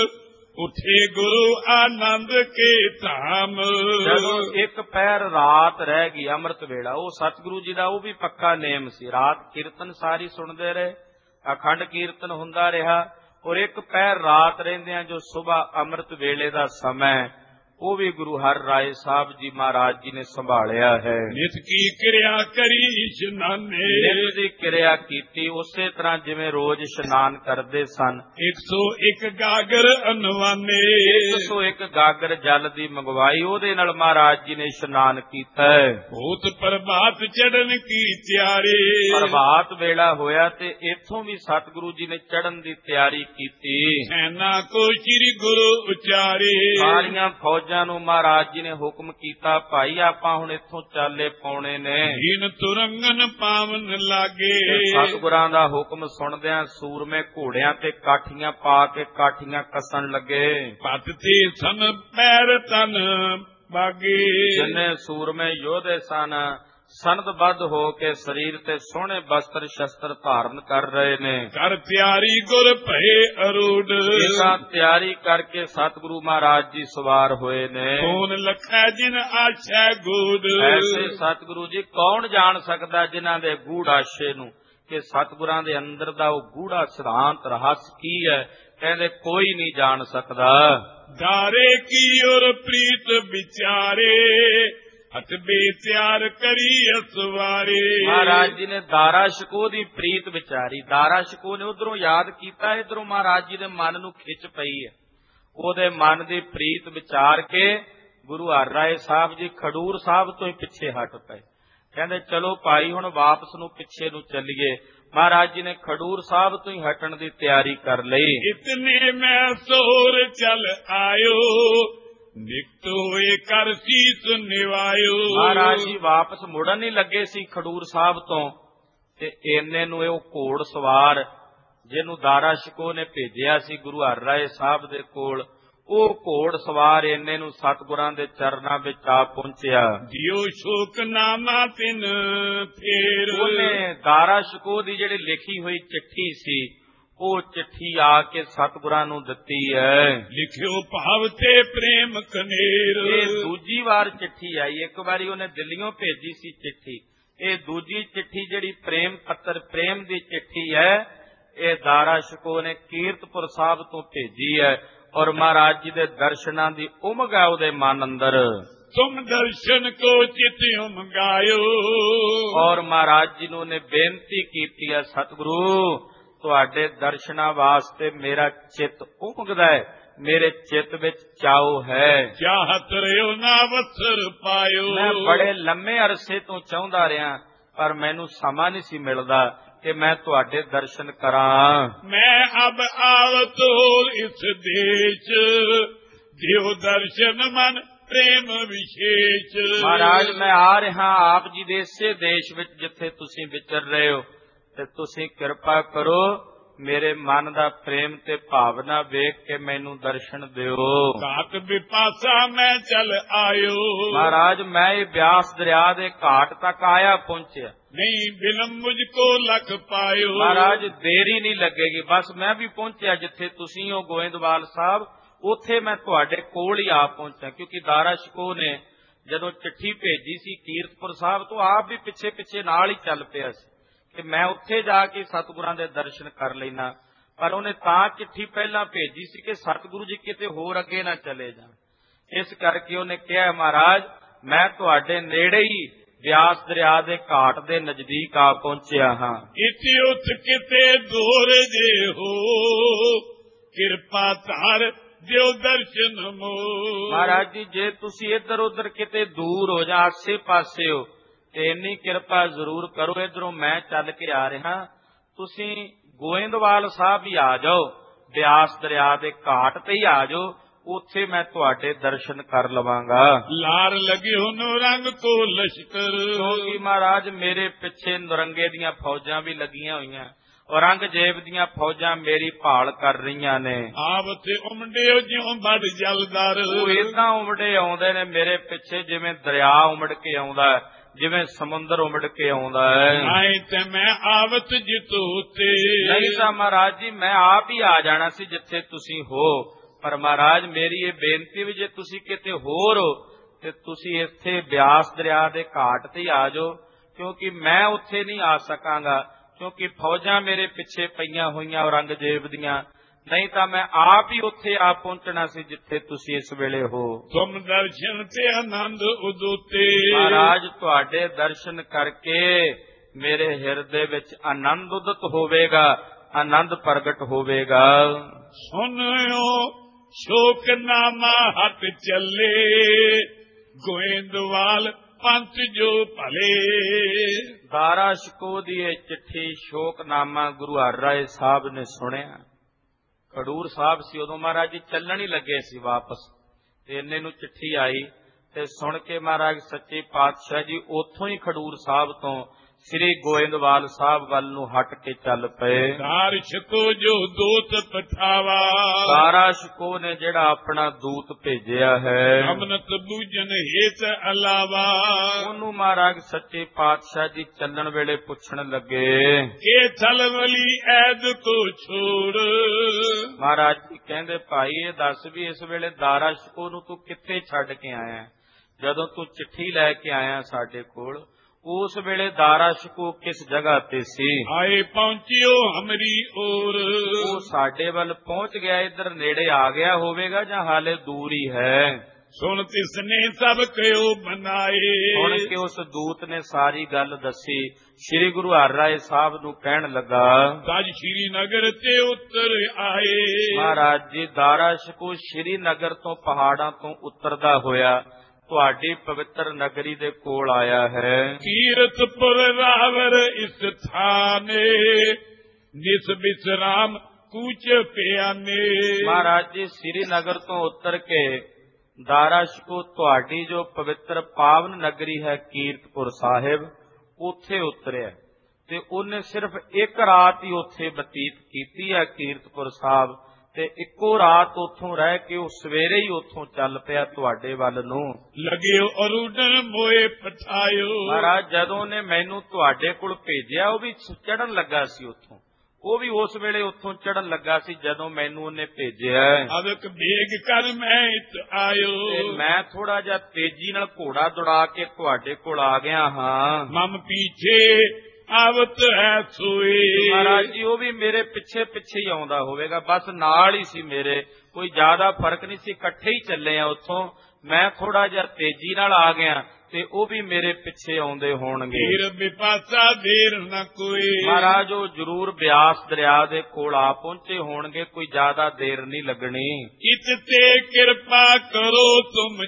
ਉਠੇ ਗੁਰੂ ਆਨੰਦ ਕੇ ਧਾਮ। ਜਦੋਂ ਇੱਕ ਪਹਿਰ ਰਾਤ ਰਹਿ ਗਈ ਅੰਮ੍ਰਿਤ ਵੇਲਾ, ਉਹ ਸਤਿਗੁਰੂ ਜੀ ਦਾ ਉਹ ਵੀ ਪੱਕਾ ਨੇਮ ਸੀ। ਰਾਤ ਕੀਰਤਨ ਸਾਰੀ ਸੁਣਦੇ ਰਹੇ, ਅਖੰਡ ਕੀਰਤਨ ਹੁੰਦਾ ਰਿਹਾ, ਔਰ ਇੱਕ ਪਹਿਰ ਰਾਤ ਰਹਿੰਦਿਆਂ ਜੋ ਸੁਬਾਹ ਅੰਮ੍ਰਿਤ ਵੇਲੇ ਦਾ ਸਮਾਂ, ਉਹ ਵੀ ਗੁਰੂ ਹਰਿ ਰਾਏ ਸਾਹਿਬ ਜੀ ਮਹਾਰਾਜ ਜੀ ਨੇ ਸੰਭਾਲਿਆ ਹੈ। ਨਿਤ ਕੀ ਕਿਰਿਆ ਕਰੀ ਇਸ਼ਨਾਨੇ, ਨਿਤ ਦੀ ਕਿਰਿਆ ਕੀਤੀ ਉਸੇ ਤਰ੍ਹਾਂ ਜਿਵੇਂ ਰੋਜ਼ ਇਸ਼ਨਾਨ ਕਰਦੇ ਸਨ। ਇੱਕ ਸੌ ਇੱਕ ਗਾਗਰ ਅਨਵਾਨੇ, ਇੱਕ ਸੌ ਇੱਕ ਗਾਗਰ ਜਲ ਦੀ ਮੰਗਵਾਈ, ਉਹਦੇ ਨਾਲ ਮਹਾਰਾਜ ਜੀ ਨੇ ਇਸ਼ਨਾਨ ਕੀਤਾ। ਭੂਤ ਪ੍ਰਭਾਤ ਚੜਨ ਕੀ ਤਿਆਰੀ, ਪ੍ਰਭਾਤ ਵੇਲਾ ਹੋਇਆ ਤੇ ਇੱਥੋਂ ਵੀ ਸਤਿਗੁਰੂ ਜੀ ਨੇ ਚੜਨ ਦੀ ਤਿਆਰੀ ਕੀਤੀ। ਸੈਨਾ ਕੋ ਸ੍ਰੀ ਗੁਰੂ ਉਚਾਰੇ, ਸਾਰੀਆਂ ਫੌਜਾਂ ਨੂੰ ਮਹਾਰਾਜ ਜੀ ਨੇ ਹੁਕਮ ਕੀਤਾ, ਭਾਈ ਆਪਾਂ ਹੁਣ ਇੱਥੋਂ ਚਾਲੇ ਪਾਉਣੇ ਨੇ। ਹੀਨ ਤੁਰੰਗਨ ਪਾਵਨ ਲਾਗੇ, ਸਤਿਗੁਰਾਂ ਦਾ ਹੁਕਮ ਸੁਣਦਿਆਂ ਸੂਰਮੇ ਘੋੜਿਆਂ ਤੇ ਕਾਠੀਆਂ ਪਾ ਕੇ ਕਾਠੀਆਂ ਕੱਸਣ ਲੱਗੇ। ਪਤ ਤੇ ਸਨ ਪੈਰ ਤਨ ਬਾਗੇ, ਜਿੰਨੇ ਸੂਰਮੇ ਯੋਧੇ ਸਨ ਸਨਦਬੱਧ ਹੋ ਕੇ ਸਰੀਰ ਤੇ ਸੋਹਣੇ ਬਸਤਰ ਸ਼ਸਤਰ ਧਾਰਨ ਕਰ ਰਹੇ ਨੇ। ਕਰ ਤਿਆਰੀ ਗੁਰ ਭਏ ਅਰੂੜ, ਇਹਦਾ ਤਿਆਰੀ ਕਰਕੇ ਸਤਿਗੁਰੂ ਮਹਾਰਾਜ ਜੀ ਸਵਾਰ ਹੋਏ ਨੇ। ਕੌਣ ਲਖੈ ਜਿਨ ਆਛੈ ਗੂੜ, ਐਸੇ ਸਤਿਗੁਰੂ ਜੀ ਕੌਣ ਜਾਣ ਸਕਦਾ ਜਿਨ੍ਹਾਂ ਦੇ ਗੂੜ ਆਸ਼ੇ ਨੂੰ, ਕਿ ਸਤਿਗੁਰਾਂ ਦੇ ਅੰਦਰ ਦਾ ਉਹ ਗੂੜਾ ਸਿਧਾਂਤ ਰਹੱਸ ਕੀ ਹੈ। ਕਹਿੰਦੇ ਕੋਈ ਨਹੀਂ ਜਾਣ ਸਕਦਾ। ਦਾਰੇ ਕੀ ਔਰ ਪ੍ਰੀਤ ਵਿਚਾਰੇ, ਹਟ ਬੇਚਾਰ ਕਰੀ ਅਸਵਾਰੇ। ਮਹਾਰਾਜ ਜੀ ਨੇ ਦਾਰਾ ਸ਼ਿਕੋ ਦੀ ਪ੍ਰੀਤ ਵਿਚਾਰੀ। ਦਾਰਾ ਸ਼ਿਕੋ ਨੇ ਉਧਰੋਂ ਯਾਦ ਕੀਤਾ, ਇਧਰੋਂ ਮਹਾਰਾਜ ਜੀ ਦੇ ਮਨ ਨੂੰ ਖਿੱਚ ਪਈ ਹੈ। ਉਹਦੇ ਮਨ ਦੀ ਪ੍ਰੀਤ ਵਿਚਾਰ ਕੇ ਗੁਰੂ ਹਰਿਰਾਏ ਸਾਹਿਬ ਜੀ ਖਡੂਰ ਸਾਹਿਬ ਤੋਂ ਹੀ ਪਿੱਛੇ ਹਟ ਪਏ। ਕਹਿੰਦੇ ਚਲੋ ਭਾਈ ਹੁਣ ਵਾਪਸ ਨੂੰ ਪਿੱਛੇ ਨੂੰ ਚੱਲੀਏ। ਮਹਾਰਾਜ ਜੀ ਨੇ ਖਡੂਰ ਸਾਹਿਬ ਤੋਂ ਹੀ ਹਟਣ ਦੀ ਤਿਆਰੀ ਕਰ ਲਈ। ਇਤਨੇ ਮੈਂ ਸੋਰ ਚੱਲ ਆਇਓ, ਨਿਕਟ ਹੋਏ ਕਰ ਸੀਸ ਨਿਵਾਇਓ। ਮਹਾਰਾਜ ਜੀ ਵਾਪਸ ਮੁੜਨ ਹੀ ਲੱਗੇ ਸੀ ਖਡੂਰ ਸਾਹਿਬ ਤੋਂ, ਤੇ ਇੰਨੇ ਨੂੰ ਇਹ ਘੋੜ ਸਵਾਰ ਜਿਹਨੂੰ ਦਾਰਾ ਸ਼ਿਕੋ ਨੇ ਭੇਜਿਆ ਸੀ ਗੁਰੂ ਹਰਿਰਾਏ ਸਾਹਿਬ ਦੇ ਕੋਲ, ਉਹ ਘੋੜ ਸਵਾਰ ਇੰਨੇ ਨੂੰ ਸਤਿਗੁਰਾਂ ਦੇ ਚਰਨਾਂ ਵਿੱਚ ਆ ਪਹੁੰਚਿਆ। ਜਿਉ ਸ਼ੋਕਨਾਮਾ ਤਿਨ ਫੇਰ, ਉਹਨੇ ਦਾਰਾ ਸ਼ਿਕੋ ਦੀ ਜਿਹੜੀ ਲਿਖੀ ਹੋਈ ਚਿੱਠੀ ਸੀ ਉਹ ਚਿੱਠੀ ਆ ਕੇ ਸਤਿਗੁਰਾਂ ਨੂੰ ਦਿੱਤੀ ਹੈ। ਲਿਖਿਓ ਭਾਵ ਤੇ ਪ੍ਰੇਮ ਕਨੇਰ। ਇਹ ਦੂਜੀ ਵਾਰ ਚਿੱਠੀ ਆਈ। ਇੱਕ ਵਾਰੀ ਉਹਨੇ ਦਿੱਲੀੋਂ ਭੇਜੀ ਸੀ ਚਿੱਠੀ, ਇਹ ਦੂਜੀ ਚਿੱਠੀ ਜਿਹੜੀ ਪ੍ਰੇਮ ਪੱਤਰ ਪ੍ਰੇਮ ਦੀ ਚਿੱਠੀ ਹੈ, ਇਹ ਦਾਰਾ ਸ਼ਿਕੋ ਨੇ ਕੀਰਤਪੁਰ ਸਾਹਿਬ ਤੋਂ ਭੇਜੀ ਹੈ। ਔਰ ਮਹਾਰਾਜ ਜੀ ਦੇ ਦਰਸ਼ਨਾਂ ਦੀ ਉਮਗ ਹੈ ਉਹਦੇ ਮਨ ਅੰਦਰ। ਤੁਮ ਦਰਸ਼ਨ ਕੋ ਚਿਤ ਉਮਗਾਇਓ। ਔਰ ਮਹਾਰਾਜ ਜੀ ਨੂੰ ਨੇ ਬੇਨਤੀ ਕੀਤੀ ਹੈ, ਸਤਿਗੁਰੂ ਤੁਹਾਡੇ ਦਰਸ਼ਨਾਂ ਵਾਸਤੇ ਮੇਰਾ ਚਿੱਤ ਉਮਗਦਾ ਹੈ, ਮੇਰੇ ਚਿੱਤ ਵਿੱਚ ਚਾਉ ਹੈ। ਚਾਹਤ ਰਿਓ ਨਾ ਵਸਰ ਪਾਇਓ। ਮੈਂ ਬੜੇ ਲੰਮੇ ਅਰਸੇ ਤੋਂ ਚਾਹੁੰਦਾ ਰਿਹਾ, ਪਰ ਮੈਨੂੰ ਸਮਾਂ ਨਹੀਂ ਸੀ ਮਿਲਦਾ ਕਿ ਮੈਂ ਤੁਹਾਡੇ ਦਰਸ਼ਨ ਕਰਾਂ। ਮੈਂ ਅਬ ਆਵਤ ਇਸ ਦੇਸ਼, ਦਿਓ ਦਰਸ਼ਨ ਮਨ ਪ੍ਰੇਮ ਵਿਸ਼ੇਸ਼। ਮਹਾਰਾਜ ਮੈਂ ਆ ਰਿਹਾ ਆਪ ਜੀ ਦੇ ਇਸੇ ਦੇਸ਼ ਵਿੱਚ ਜਿੱਥੇ ਤੁਸੀਂ ਵਿਚਰ ਰਹੇ ਹੋ, ਤੇ ਤੁਸੀਂ ਕਿਰਪਾ ਕਰੋ ਮੇਰੇ ਮਨ ਦਾ ਪ੍ਰੇਮ ਤੇ ਭਾਵਨਾ ਵੇਖ ਕੇ ਮੈਨੂੰ ਦਰਸ਼ਨ ਦਿਓ। ਘਾਟ ਵਿਪਾਸਾ ਮੈਂ ਚੱਲ ਆਇਓ। ਮਹਾਰਾਜ ਮੈਂ ਇਹ ਬਿਆਸ ਦਰਿਆ ਦੇ ਘਾਟ ਤੱਕ ਆਇਆ ਪਹੁੰਚਿਆ। ਨਹੀਂ ਬਿਲਮ ਮੁਝ ਕੋ ਲਖ ਪਾਇਓ। ਮਹਾਰਾਜ ਦੇਰੀ ਨਹੀਂ ਲੱਗੇਗੀ, ਬਸ ਮੈਂ ਵੀ ਪਹੁੰਚਿਆ ਜਿੱਥੇ ਤੁਸੀਂ ਹੋ ਗੋਇੰਦਵਾਲ ਸਾਹਿਬ, ਉੱਥੇ ਮੈਂ ਤੁਹਾਡੇ ਕੋਲ ਹੀ ਆ ਪਹੁੰਚਿਆ। ਕਿਉਂਕਿ ਦਾਰਾ ਸ਼ਿਕੋ ਨੇ ਜਦੋਂ ਚਿੱਠੀ ਭੇਜੀ ਸੀ ਕੀਰਤਪੁਰ ਸਾਹਿਬ ਤੋਂ, ਆਪ ਵੀ ਪਿੱਛੇ ਪਿੱਛੇ ਨਾਲ ਹੀ ਚੱਲ ਪਿਆ ਸੀ ਕਿ ਮੈਂ ਉੱਥੇ ਜਾ ਕੇ ਸਤਿਗੁਰਾਂ ਦੇ ਦਰਸ਼ਨ ਕਰ ਲੈਣਾ। ਪਰ ਉਹਨੇ ਤਾਂ ਚਿੱਠੀ ਪਹਿਲਾਂ ਭੇਜੀ ਸੀ ਕਿ ਸਤਿਗੁਰੂ ਜੀ ਕਿਤੇ ਹੋਰ ਅੱਗੇ ਨਾ ਚਲੇ ਜਾਣ। ਇਸ ਕਰਕੇ ਉਹਨੇ ਕਿਹਾ, ਮਹਾਰਾਜ ਮੈਂ ਤੁਹਾਡੇ ਨੇੜੇ ਹੀ ਬਿਆਸ ਦਰਿਆ ਦੇ ਘਾਟ ਦੇ ਨਜ਼ਦੀਕ ਆ ਪਹੁੰਚਿਆ ਹਾਂ। ਇਥੇ ਉਤ ਕਿਤੇ ਦੂਰ ਜੇ ਹੋ, ਕਿਰਪਾ ਧਾਰ ਦਿਓ ਦਰਸ਼ਨ ਮੋ। ਮਹਾਰਾਜ ਜੀ ਜੇ ਤੁਸੀਂ ਇੱਧਰ ਉੱਧਰ ਕਿਤੇ ਦੂਰ ਹੋ ਜਾਂ ਆਸੇ ਪਾਸੇ ਹੋ ਤੇ ਇੰਨੀ ਕਿਰਪਾ ਜ਼ਰੂਰ ਕਰੋ, ਇੱਧਰੋਂ ਮੈਂ ਚੱਲ ਕੇ ਆ ਰਿਹਾ, ਤੁਸੀਂ ਗੋਇੰਦਵਾਲ ਸਾਹਿਬ ਹੀ ਆ ਜਾਓ, ਬਿਆਸ ਦਰਿਆ ਦੇ ਘਾਟ ਤੇ ਹੀ ਆ ਜਾਓ, ਉੱਥੇ ਮੈਂ ਤੁਹਾਡੇ ਦਰਸ਼ਨ ਕਰ ਲਵਾਂਗਾ। ਲਾਰ ਲੱਗੇ ਹੋ ਨਰੰਗ ਕੋ ਲਸ਼ਕਰ। ਕਿਉਂਕਿ ਮਹਾਰਾਜ ਮੇਰੇ ਪਿੱਛੇ ਨਰੰਗੇ ਦੀਆਂ ਫੌਜਾਂ ਵੀ ਲੱਗੀਆਂ ਹੋਈਆਂ, ਔਰੰਗਜ਼ੇਬ ਦੀਆਂ ਫੌਜਾਂ ਮੇਰੀ ਭਾਲ ਕਰ ਰਹੀਆਂ ਨੇ। ਆਪ ਤੇ ਉਮੜਿਓ ਜਿਉਂ ਵੱਡ ਜਲਦਰ। ਉਹ ਏਦਾਂ ਉਮੜੇ ਆਉਂਦੇ ਨੇ ਮੇਰੇ ਪਿੱਛੇ ਜਿਵੇਂ ਦਰਿਆ ਉਮੜ ਕੇ ਆਉਂਦਾ ਹੈ, ਜਿਵੇਂ ਸਮੁੰਦਰ ਉਮੜ ਕੇ ਆਉਂਦਾ ਹੈ। ਨਹੀਂ ਤੇ ਮੈਂ ਆਵਤ ਜਿਤੋ ਤੇ। ਨਹੀਂ ਤਾਂ ਮਹਾਰਾਜ ਜੀ ਮੈਂ ਆਪ ਹੀ ਆ ਜਾਣਾ ਸੀ ਜਿੱਥੇ ਤੁਸੀਂ ਹੋ, ਪਰ ਮਹਾਰਾਜ ਮੇਰੀ ਇਹ ਬੇਨਤੀ ਵੀ ਜੇ ਤੁਸੀਂ ਕਿਤੇ ਹੋਰ ਹੋ ਤੇ ਤੁਸੀਂ ਇੱਥੇ ਬਿਆਸ ਦਰਿਆ ਦੇ ਘਾਟ ਤੇ ਆ ਜਾਓ, ਕਿਉਂਕਿ ਮੈਂ ਉੱਥੇ ਨਹੀਂ ਆ ਸਕਾਂਗਾ, ਕਿਉਂਕਿ ਫੌਜਾਂ ਮੇਰੇ ਪਿੱਛੇ ਪਈਆਂ ਹੋਈਆਂ ਔਰੰਗਜ਼ੇਬ ਦੀਆਂ। ਨਹੀਂ ਤਾਂ ਮੈਂ ਆਪ ਹੀ ਉੱਥੇ ਆ ਪਹੁੰਚਣਾ ਸੀ ਜਿੱਥੇ ਤੁਸੀਂ ਇਸ ਵੇਲੇ ਹੋ। ਤੁਮ ਦਰਸ਼ਨ ਤੇ ਆਨੰਦ ਉਦੋਤੇ। ਮਹਾਰਾਜ ਤੁਹਾਡੇ ਦਰਸ਼ਨ ਕਰਕੇ ਮੇਰੇ ਹਿਰਦੇ ਵਿੱਚ ਆਨੰਦ ਉਦਤ ਹੋਵੇਗਾ, ਆਨੰਦ ਪ੍ਰਗਟ ਹੋਵੇਗਾ। ਸੁਨਿਓ ਸ਼ੋਕਨਾਮਾ ਹੱਥ ਚੱਲੇ, ਗੋਇੰਦਵਾਲ ਪੰਥ ਜੋ ਭਲੇ। ਦਾਰਾ ਸ਼ਿਕੋ ਦੀ ਇਹ ਚਿੱਠੀ ਸ਼ੋਕਨਾਮਾ ਗੁਰੂ ਹਰਿਰਾਏ ਸਾਹਿਬ ਨੇ ਸੁਣਿਆ। ਖਡੂਰ ਸਾਹਿਬ ਸੀ ਉਦੋਂ, ਮਹਾਰਾਜ ਜੀ ਚੱਲਣ ਹੀ ਲੱਗੇ ਸੀ ਵਾਪਸ, ਤੇ ਇੰਨੇ ਨੂੰ ਚਿੱਠੀ ਆਈ ਤੇ ਸੁਣ ਕੇ ਮਹਾਰਾਜ ਸੱਚੇ ਪਾਤਸ਼ਾਹ ਜੀ ਉੱਥੋਂ ਹੀ ਖਡੂਰ ਸਾਹਿਬ ਤੋਂ ਸ੍ਰੀ ਗੋਇੰਦਵਾਲ ਸਾਹਿਬ ਵੱਲ ਨੂੰ ਹਟ ਕੇ ਚੱਲ ਪਏ। ਦਾਰ ਛਕੋ ਜੋ ਦੂਤ ਪਠਾਵਾ, ਦਾਰਾ ਸ਼ਿਕੋ ਨੇ ਜਿਹੜਾ ਆਪਣਾ ਦੂਤ ਭੇਜਿਆ ਹੈ, ਅਮਨਤ ਬੂਝਨ ਹੇਤ ਅਲਾਵਾ, ਉਹਨੂੰ ਮਹਾਰਾਜ ਸੱਚੇ ਪਾਤਸ਼ਾਹ ਜੀ ਚੱਲਣ ਵੇਲੇ ਪੁੱਛਣ ਲੱਗੇ, ਇਹ ਥਲਵਲੀ ਐਦ ਕੋ ਛੋੜ। ਮਹਾਰਾਜ ਜੀ ਕਹਿੰਦੇ, ਭਾਈ ਇਹ ਦੱਸ ਵੀ ਇਸ ਵੇਲੇ ਦਾਰਾ ਸ਼ਿਕੋ ਨੂੰ ਤੂੰ ਕਿੱਥੇ ਛੱਡ ਕੇ ਆਇਆ? ਜਦੋਂ ਤੂੰ ਚਿੱਠੀ ਲੈ ਕੇ ਆਇਆ ਸਾਡੇ ਕੋਲ, ਉਸ ਵੇਲੇ ਦਾਰਾ ਸ਼ਿਕੋ ਕਿਸ ਜਗ੍ਹਾ ਤੇ ਸੀ? ਆਏ ਪਹੁੰਚਿਓ ਹਮਰੀ ਔਰ, ਉਹ ਸਾਡੇ ਵੱਲ ਪਹੁੰਚ ਗਿਆ, ਇੱਧਰ ਨੇੜੇ ਆ ਗਿਆ ਹੋਵੇਗਾ ਜਾਂ ਹਾਲੇ ਦੂਰ ਹੀ ਹੈ? ਸੁਣ ਤਿਸਨੇ ਸਭ ਕਿਉ ਬਨਾਏ। ਹੁਣ ਕਿ ਉਸ ਦੂਤ ਨੇ ਸਾਰੀ ਗੱਲ ਦੱਸੀ, ਸ੍ਰੀ ਗੁਰੂ ਹਰਿਰਾਏ ਸਾਹਿਬ ਨੂੰ ਕਹਿਣ ਲੱਗਾ, ਤਜ ਸ਼੍ਰੀ ਨਗਰ ਤੇ ਉਤਰ ਆਏ। ਮਹਾਰਾਜ ਜੀ, ਦਾਰਾ ਸ਼ਿਕੋ ਸ਼੍ਰੀ ਨਗਰ ਤੋਂ ਪਹਾੜਾਂ ਤੋਂ ਉਤਰਦਾ ਹੋਇਆ ਤੁਹਾਡੀ ਪਵਿੱਤਰ ਨਗਰੀ ਦੇ ਕੋਲ ਆਇਆ ਹੈ। ਕੀਰਤਪੁਰ ਰਾਵਰ ਇਸ ਥਾਨੇ, ਨਿਸ ਬਿਸਰਾਮ ਕੂਚ ਪਿਆਨੇ। ਮਹਾਰਾਜ ਜੀ, ਸ੍ਰੀ ਨਗਰ ਤੋਂ ਉਤਰ ਕੇ ਦਾਰਾ ਸ਼ਿਕੋ ਤੁਹਾਡੀ ਜੋ ਪਵਿੱਤਰ ਪਾਵਨ ਨਗਰੀ ਹੈ ਕੀਰਤਪੁਰ ਸਾਹਿਬ, ਉੱਥੇ ਉਤਰਿਆ ਤੇ ਉਹਨੇ ਸਿਰਫ ਇੱਕ ਰਾਤ ਹੀ ਉੱਥੇ ਬਤੀਤ ਕੀਤੀ ਹੈ ਕੀਰਤਪੁਰ ਸਾਹਿਬ, ਤੇ ਇੱਕੋ ਰਾਤ ਉੱਥੋਂ ਰਹਿ ਕੇ ਉਹ ਸਵੇਰੇ ਹੀ ਉੱਥੋਂ ਚੱਲ ਪਿਆ ਤੁਹਾਡੇ ਵੱਲ ਨੂੰ। ਲੱਗਿਓ ਅਰੂਡਨ ਮੋਏ ਪਠਾਇਓ। ਮਹਾਰਾਜ, ਜਦੋਂ ਨੇ ਮੈਨੂੰ ਤੁਹਾਡੇ ਕੋਲ ਭੇਜਿਆ, ਉਹ ਵੀ ਚੜਨ ਲੱਗਾ ਸੀ ਉੱਥੋਂ, ਉਹ ਵੀ ਉਸ ਵੇਲੇ ਉੱਥੋਂ ਚੜਨ ਲੱਗਾ ਸੀ ਜਦੋਂ ਮੈਨੂੰ ਉਹਨੇ ਭੇਜਿਆ। ਅਦਕ ਬੇਗ ਕਰ ਮੈਂ ਇਤ ਆਇਓ, ਤੇ ਮੈਂ ਥੋੜਾ ਜਿਹਾ ਤੇਜ਼ੀ ਨਾਲ ਘੋੜਾ ਦੌੜਾ ਕੇ ਤੁਹਾਡੇ ਕੋਲ ਆ ਗਿਆ ਹਾਂ। ਮਮ ਪੀਛੇ ਆਵਤ ਹੈ ਸੋਏ। ਮਹਾਰਾਜ ਜੀ, ਉਹ ਵੀ ਮੇਰੇ ਪਿੱਛੇ ਪਿੱਛੇ ਹੀ ਆਉਂਦਾ ਹੋਵੇਗਾ, ਬਸ ਨਾਲ ਹੀ ਸੀ ਮੇਰੇ, ਕੋਈ ਜ਼ਿਆਦਾ ਫਰਕ ਨਹੀਂ ਸੀ, ਇਕੱਠੇ ਹੀ ਚੱਲੇ ਆ ਉੱਥੋਂ। ਮੈਂ ਥੋੜਾ ਜਿਹਾ ਤੇਜ਼ੀ ਨਾਲ ਆ ਗਿਆ ਤੇ ਉਹ ਵੀ ਮੇਰੇ ਪਿੱਛੇ ਆਉਂਦੇ ਹੋਣਗੇ। ਧੀਰ ਬਿਪਾਸਾ ਦੇਰ ਨ ਕੋਈ। ਮਹਾਰਾਜ, ਉਹ ਜ਼ਰੂਰ ਬਿਆਸ ਦਰਿਆ ਦੇ ਕੋਲ ਆ ਪਹੁੰਚੇ ਹੋਣਗੇ, ਕੋਈ ਜ਼ਿਆਦਾ ਦੇਰ ਨਹੀਂ ਲੱਗਣੀ। ਇਤ ਤੇ ਕਿਰਪਾ ਕਰੋ ਤੁਮ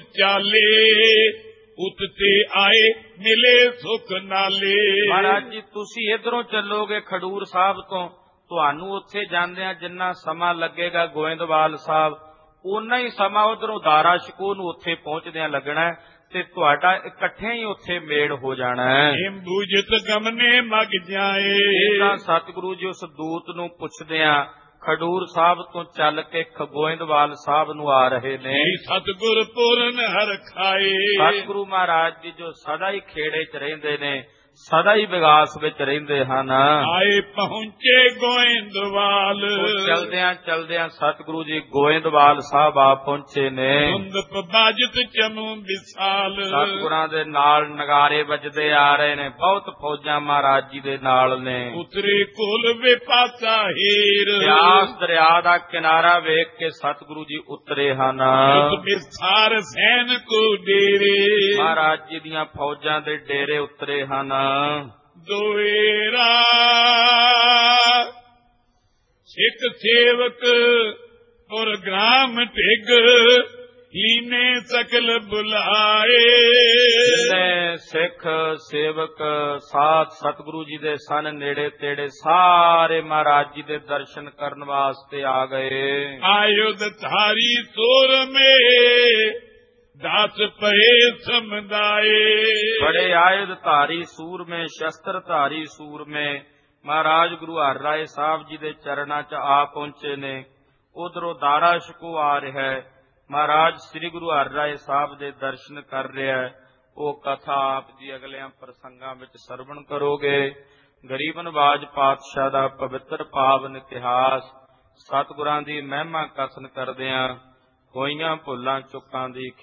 ਚਾਲੇ, ਉਤ ਤੇ ਆਏ ਮਿਲੇ ਸੁਖ ਨਾਲੇ। ਮਹਾਰਾਜ ਜੀ, ਤੁਸੀਂ ਇਧਰੋਂ ਚੱਲੋਗੇ ਖਡੂਰ ਸਾਹਿਬ ਤੋਂ, ਤੁਹਾਨੂੰ ਉੱਥੇ ਜਾਂਦਿਆਂ ਜਿੰਨਾ ਸਮਾਂ ਲੱਗੇਗਾ ਗੋਇੰਦਵਾਲ ਸਾਹਿਬ, ਓਨਾ ਹੀ ਸਮਾਂ ਉਧਰੋਂ ਦਾਰਾ ਸ਼ਿਕੋ ਨੂੰ ਉੱਥੇ ਪਹੁੰਚਦਿਆਂ ਲੱਗਣਾ, ਤੇ ਤੁਹਾਡਾ ਇਕੱਠੇ ਹੀ ਉੱਥੇ ਮੇਲ ਹੋ ਜਾਣਾ ਹੈ। ਬੂਝਤ ਗਮਨੇ ਮਗ ਜਾਏ। ਤਾਂ ਸਤਿਗੁਰੂ ਜੀ ਉਸ ਦੂਤ ਨੂੰ ਪੁੱਛਦਿਆਂ ਖਡੂਰ ਸਾਹਿਬ ਤੋਂ ਚੱਲ ਕੇ ਗੋਇੰਦਵਾਲ ਸਾਹਿਬ ਨੂੰ ਆ ਰਹੇ ਨੇ। ਸਤਿਗੁਰ ਪੂਰਨ ਹਰ ਖਾਏ। ਸਤਿਗੁਰੂ ਮਹਾਰਾਜ ਜੀ ਜੋ ਸਦਾ ਹੀ ਖੇੜੇ 'ਚ ਰਹਿੰਦੇ ਨੇ, ਸਦਾ ਹੀ ਵਿਗਾਸ ਵਿੱਚ ਰਹਿੰਦੇ ਹਨ, ਆਏ ਪਹੁੰਚੇ ਗੋਇੰਦਵਾਲ। ਚਲਦਿਆਂ ਚਲਦਿਆਂ ਸਤਿਗੁਰੂ ਜੀ ਗੋਇੰਦਵਾਲ ਸਾਹਿਬ ਆ ਪਹੁੰਚੇ ਨੇ। ਸੁੰਦਪ ਬਾਜਤ ਚਮੂ ਵਿਸਾਲ। ਸਤਿਗੁਰਾਂ ਦੇ ਨਾਲ ਨਗਾਰੇ ਵੱਜਦੇ ਆ ਰਹੇ ਨੇ, ਬਹੁਤ ਫੌਜਾਂ ਮਹਾਰਾਜ ਜੀ ਦੇ ਨਾਲ ਨੇ। ਉਤਰੇ ਕੋਲ ਵਿਪਾਸਾ ਹੀਰ। ਬਿਆਸ ਦਰਿਆ ਦਾ ਕਿਨਾਰਾ ਵੇਖ ਕੇ ਸਤਿਗੁਰੂ ਜੀ ਉਤਰੇ ਹਨ। ਵਿਸਾਰ ਸੈਨ ਕੋ ਡੇਰੇ। ਮਹਾਰਾਜ ਜੀ ਦੀਆਂ ਫੌਜਾਂ ਦੇ ਡੇਰੇ ਉਤਰੇ ਹਨ। ਦੋਏਰਾ ਸਿੱਖ ਸੇਵਕ ਪੁਰਗਰਾਮ ਢਿੱਗ, ਲੀਨੇ ਸਕਲ ਬੁਲਾਏ। ਜਿੰਨੇ ਸਿੱਖ ਸੇਵਕ ਸਾਧ ਸਤਿਗੁਰੂ ਜੀ ਦੇ ਸਨ, ਨੇੜੇ ਤੇੜੇ ਸਾਰੇ ਮਹਾਰਾਜ ਜੀ ਦੇ ਦਰਸ਼ਨ ਕਰਨ ਵਾਸਤੇ ਆ ਗਏ। ਆਯੁਧ ਧਾਰੀ ਸੋਰ ਮੇ ਦਾਸ ਪਏ ਸਮਦਾਏ। ਬੜੇ ਆਯੁਧ ਧਾਰੀ ਸੂਰਮੇ, ਸ਼ਸਤਰ ਧਾਰੀ ਸੂਰਮੇ ਮਹਾਰਾਜ ਗੁਰੂ ਹਰਿਰਾਏ ਸਾਹਿਬ ਜੀ ਦੇ ਚਰਨਾਂ 'ਚ ਆ ਪਹੁੰਚੇ ਨੇ। ਉਧਰੋਂ ਦਾਰਾ ਸ਼ਿਕੋ ਆ ਰਿਹਾ ਹੈ, ਮਹਾਰਾਜ ਸ੍ਰੀ ਗੁਰੂ ਹਰਿਰਾਏ ਸਾਹਿਬ ਦੇ ਦਰਸ਼ਨ ਕਰ ਰਿਹਾ ਹੈ। ਉਹ ਕਥਾ ਆਪ ਜੀ ਅਗਲਿਆਂ ਪ੍ਰਸੰਗਾਂ ਵਿੱਚ ਸਰਵਣ ਕਰੋਗੇ। ਗਰੀਬ ਨਵਾਜ ਪਾਤਸ਼ਾਹ ਦਾ ਪਵਿੱਤਰ ਪਾਵਨ ਇਤਿਹਾਸ, ਸਤਿਗੁਰਾਂ ਦੀ ਮਹਿਮਾ ਕਥਨ ਕਰਦਿਆਂ ਹੋਈਆਂ ਭੁੱਲਾਂ ਚੁੱਕਾਂ ਦੀ